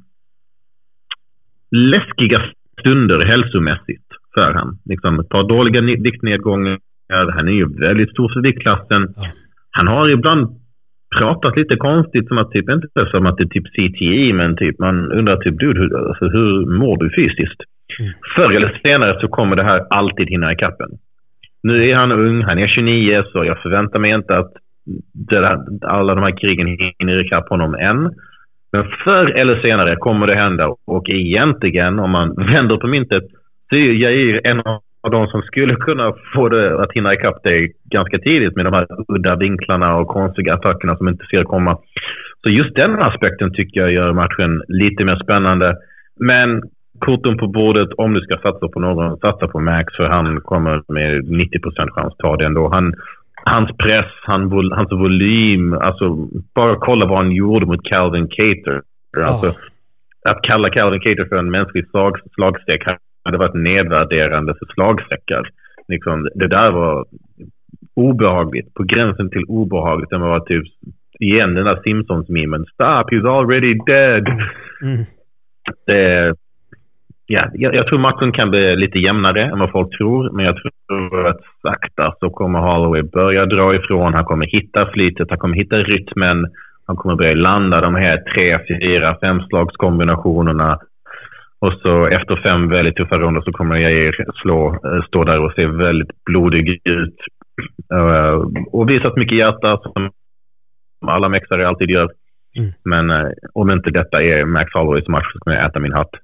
läskiga stunder hälsomässigt för han. Liksom ett par dåliga viktnedgångar. Han är ju väldigt stor för viktklassen. Ja. Han har ibland pratat lite konstigt som att typ inte som att det är typ C T E, men typ man undrar typ du hur, alltså, hur mår du fysiskt? Mm. Förr eller senare så kommer det här alltid hinna i kappen. Nu är han ung, han är tjugonio, så jag förväntar mig inte att det där, alla de här krigen hinner i kapp honom än. Men förr eller senare kommer det hända, och egentligen om man vänder på myntet så är jag en av de som skulle kunna få det att hinna ikapp det ganska tidigt med de här udda vinklarna och konstiga attackerna som inte ser komma. Så just den aspekten tycker jag gör matchen lite mer spännande. Men korten på bordet, om du ska satsa på någon, satsa på Max, för han kommer med nittio procent chans att ta det ändå. Han, hans press, han, hans volym, alltså bara kolla vad han gjorde mot Calvin Kattar. Alltså, oh. Att kalla Calvin Kattar för en mänsklig slag, slagsteg hade varit nedvärderande för slagsäckar. Liksom, det där var obehagligt, på gränsen till obehagligt. Det var typ igen den där Simpsons-memen. Stop, he's already dead. Mm. Det, ja, jag, jag tror matchen kan bli lite jämnare än vad folk tror, men jag tror att sakta så kommer Holloway börja dra ifrån. Han kommer hitta flytet, han kommer hitta rytmen, han kommer börja landa de här tre, fyra, fem slagskombinationerna. Och så efter fem väldigt tuffa ronder så kommer jag slå, stå där och se väldigt blodig ut. Uh, och visat mycket hjärta som alla mexare alltid gör. Mm. Men uh, om inte detta är Max Holloways match så kommer jag äta min hatt.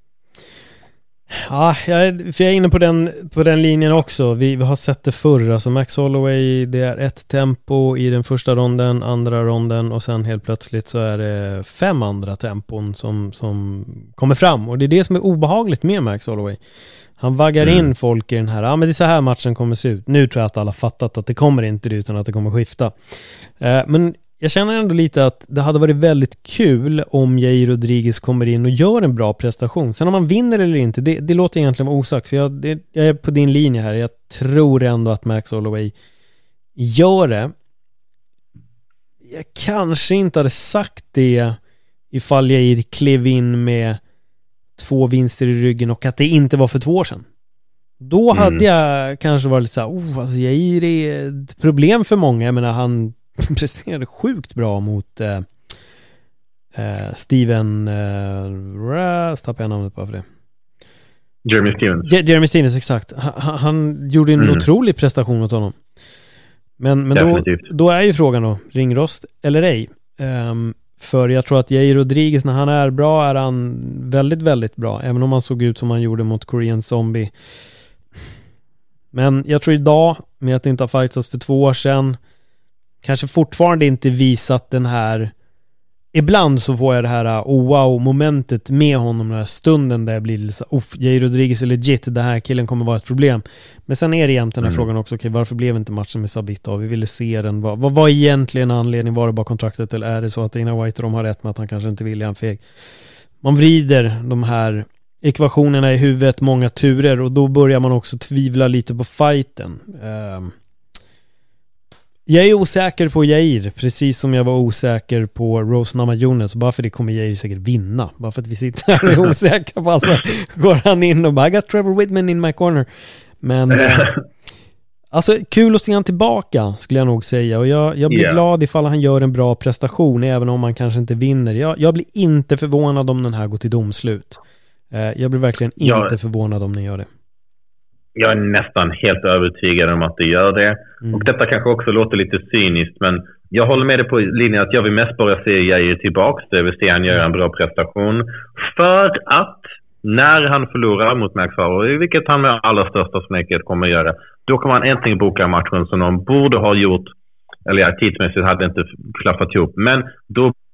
Ja, jag är, för jag är inne på den, på den linjen också. Vi, vi har sett det förr. Alltså Max Holloway, det är ett tempo i den första ronden, andra ronden, och sen helt plötsligt så är det fem andra tempon som, som kommer fram. Och det är det som är obehagligt med Max Holloway. Han vaggar mm. in folk i den här, ja men det är så här matchen kommer se ut. Nu tror jag att alla fattat att det kommer inte det, utan att det kommer skifta. Eh, men jag känner ändå lite att det hade varit väldigt kul om Jair Rodriguez kommer in och gör en bra prestation. Sen om man vinner eller inte, det, det låter egentligen vara osagt. För jag, det, jag är på din linje här. Jag tror ändå att Max Holloway gör det. Jag kanske inte hade sagt det ifall Jair klev in med två vinster i ryggen och att det inte var för två år sedan. Då mm. hade jag kanske varit lite så här, oh, alltså Jair är ett problem för många. Jag menar, han presterade sjukt bra mot eh, eh, Steven eh, tappade jag namnet bara för det. Jeremy Stevens. Je- Jeremy Stevens, exakt. Han, han gjorde en mm. otrolig prestation mot honom. Men, men då, då är ju frågan då, ringrost eller ej. Um, för jag tror att Jair Rodriguez, när han är bra, är han väldigt, väldigt bra. Även om han såg ut som han gjorde mot Korean Zombie. Men jag tror idag, med att det inte har fightats för två år sedan, kanske fortfarande inte visat den här. Ibland så får jag det här oh wow momentet med honom, den här stunden där jag blir lite så uff, Jair Rodriguez är legit, det här killen kommer vara ett problem. Men sen är det jämt den här mm. frågan också, okej, okay, varför blev inte matchen med Sabit av? Vi ville se den. Vad, vad var egentligen anledningen? Var det bara kontraktet, eller är det så att Dana White och de har rätt med att han kanske inte vill, han feg? Man vrider de här ekvationerna i huvudet många turer, och då börjar man också tvivla lite på fighten. Um, Jag är osäker på Jair, precis som jag var osäker på Rose Namajunas. Bara för det kommer Jair säkert vinna. Bara för att vi sitter här och är osäkra på. Alltså går han in och bara, I got Trevor Whitman in my corner. Men eh, alltså kul att se han tillbaka, skulle jag nog säga. Och jag, jag blir yeah. glad ifall han gör en bra prestation, även om han kanske inte vinner. Jag, jag blir inte förvånad om den här går till domslut. Eh, jag blir verkligen inte ja. förvånad om den gör det. Jag är nästan helt övertygad om att det gör det. Mm. Och detta kanske också låter lite cyniskt, men jag håller med dig på linjen att jag vill mest bara se Jair tillbaka. Jag vill se han göra en bra prestation. För att när han förlorar mot Max Holloway, vilket han med allra största sannolikhet kommer att göra, då kommer han äntligen boka matchen som de borde ha gjort, eller ja, tidsmässigt hade inte klaffat ihop. Men då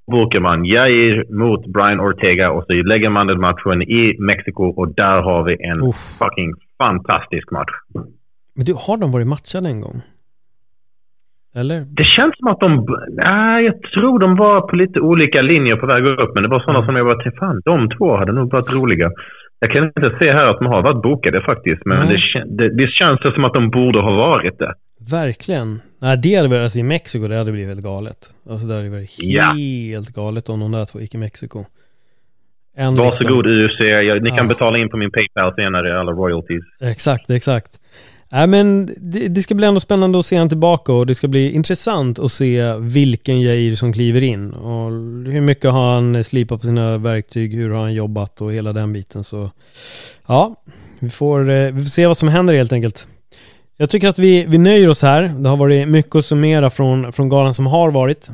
bokar man Jair mot Brian Ortega och så lägger man den matchen i Mexiko och där har vi en Uff. fucking fantastisk match. Men du, har de varit matchade en gång? Eller? Det känns som att de... Nej, jag tror de var på lite olika linjer på väg upp. Men det var sådana mm. som jag var till fan. De två hade nog varit roliga. Jag kan inte se här att de har varit bokade faktiskt. Men det, det, det känns det som att de borde ha varit det. Verkligen. Nej, det hade varit alltså, i Mexiko, det hade blivit helt galet. Alltså det hade varit ja. helt galet om de där två gick i Mexiko. En Varsågod liksom... U F C. Jag, ni kan ja. betala in på min PayPal senare alla royalties. Exakt, exakt. Nej, men det, det ska bli ändå spännande att se han tillbaka och det ska bli intressant att se vilken Jair som kliver in och hur mycket har han slipat på sina verktyg, hur har han jobbat och hela den biten. Så ja, vi får, vi får se vad som händer helt enkelt. Jag tycker att vi, vi nöjer oss här. Det har varit mycket att summera från, från galan som har varit.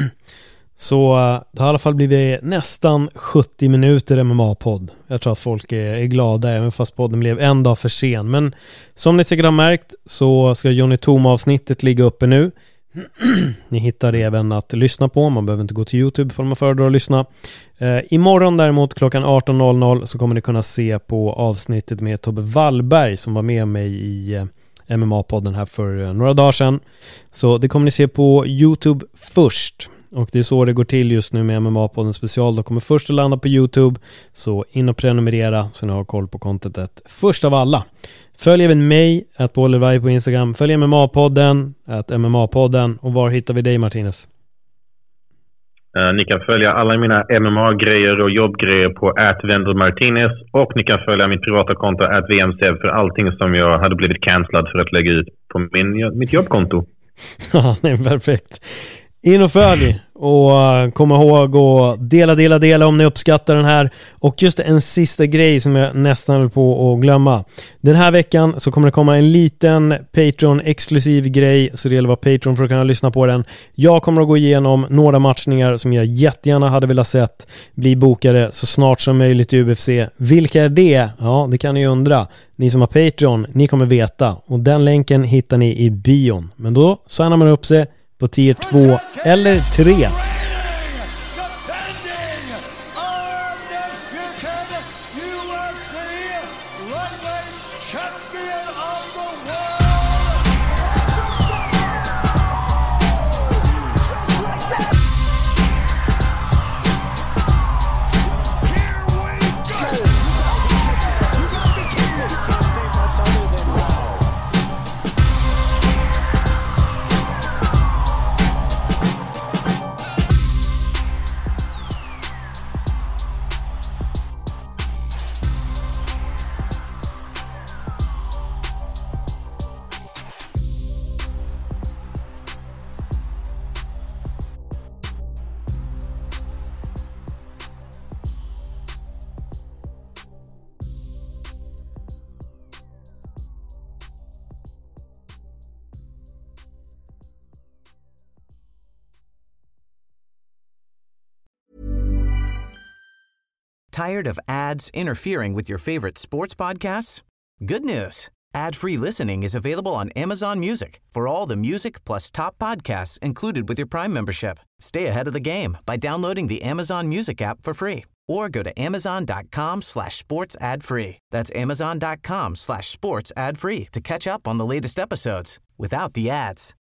Så det har i alla fall blivit nästan sjuttio minuter M M A-podd. Jag tror att folk är, är glada även fast podden blev en dag för sen. Men som ni säkert har märkt så ska Johnny Tom-avsnittet ligga uppe nu. Ni hittar det även att lyssna på. Man behöver inte gå till YouTube för man föredrar att lyssna. Eh, imorgon däremot klockan arton noll noll så kommer ni kunna se på avsnittet med Tobbe Wallberg som var med mig i eh, M M A-podden här för eh, några dagar sedan. Så det kommer ni se på YouTube först. Och det är så det går till just nu med M M A-podden special. De kommer först att landa på YouTube. Så in och prenumerera så ni har koll på contentet först av alla. Följ även mig, att på Oliver på Instagram. Följ M M A-podden, att M M A-podden. Och var hittar vi dig, Martinez? Uh, ni kan följa alla mina M M A-grejer och jobbgrejer på at Wendel Martinez. Och ni kan följa mitt privata konto at V M C för allting som jag hade blivit cancellad för att lägga ut på min, mitt jobbkonto. Ja, det är perfekt. In och följ och kom ihåg och dela, dela, dela om ni uppskattar den här. Och just en sista grej som jag nästan höll på att glömma. Den här veckan så kommer det komma en liten Patreon-exklusiv grej, så det gäller att vara Patreon för att kunna lyssna på den. Jag kommer att gå igenom några matchningar som jag jättegärna hade velat sett bli bokade så snart som möjligt i U F C. Vilka är det? Ja, det kan ni undra. Ni som har Patreon, ni kommer veta. Och den länken hittar ni i bion. Men då signar man upp sig på tier två eller tre. Tired of ads interfering with your favorite sports podcasts? Good news. Ad-free listening is available on Amazon Music for all the music plus top podcasts included with your Prime membership. Stay ahead of the game by downloading the Amazon Music app for free or go to amazon.com slash sports ad free. That's amazon.com slash sports ad free to catch up on the latest episodes without the ads.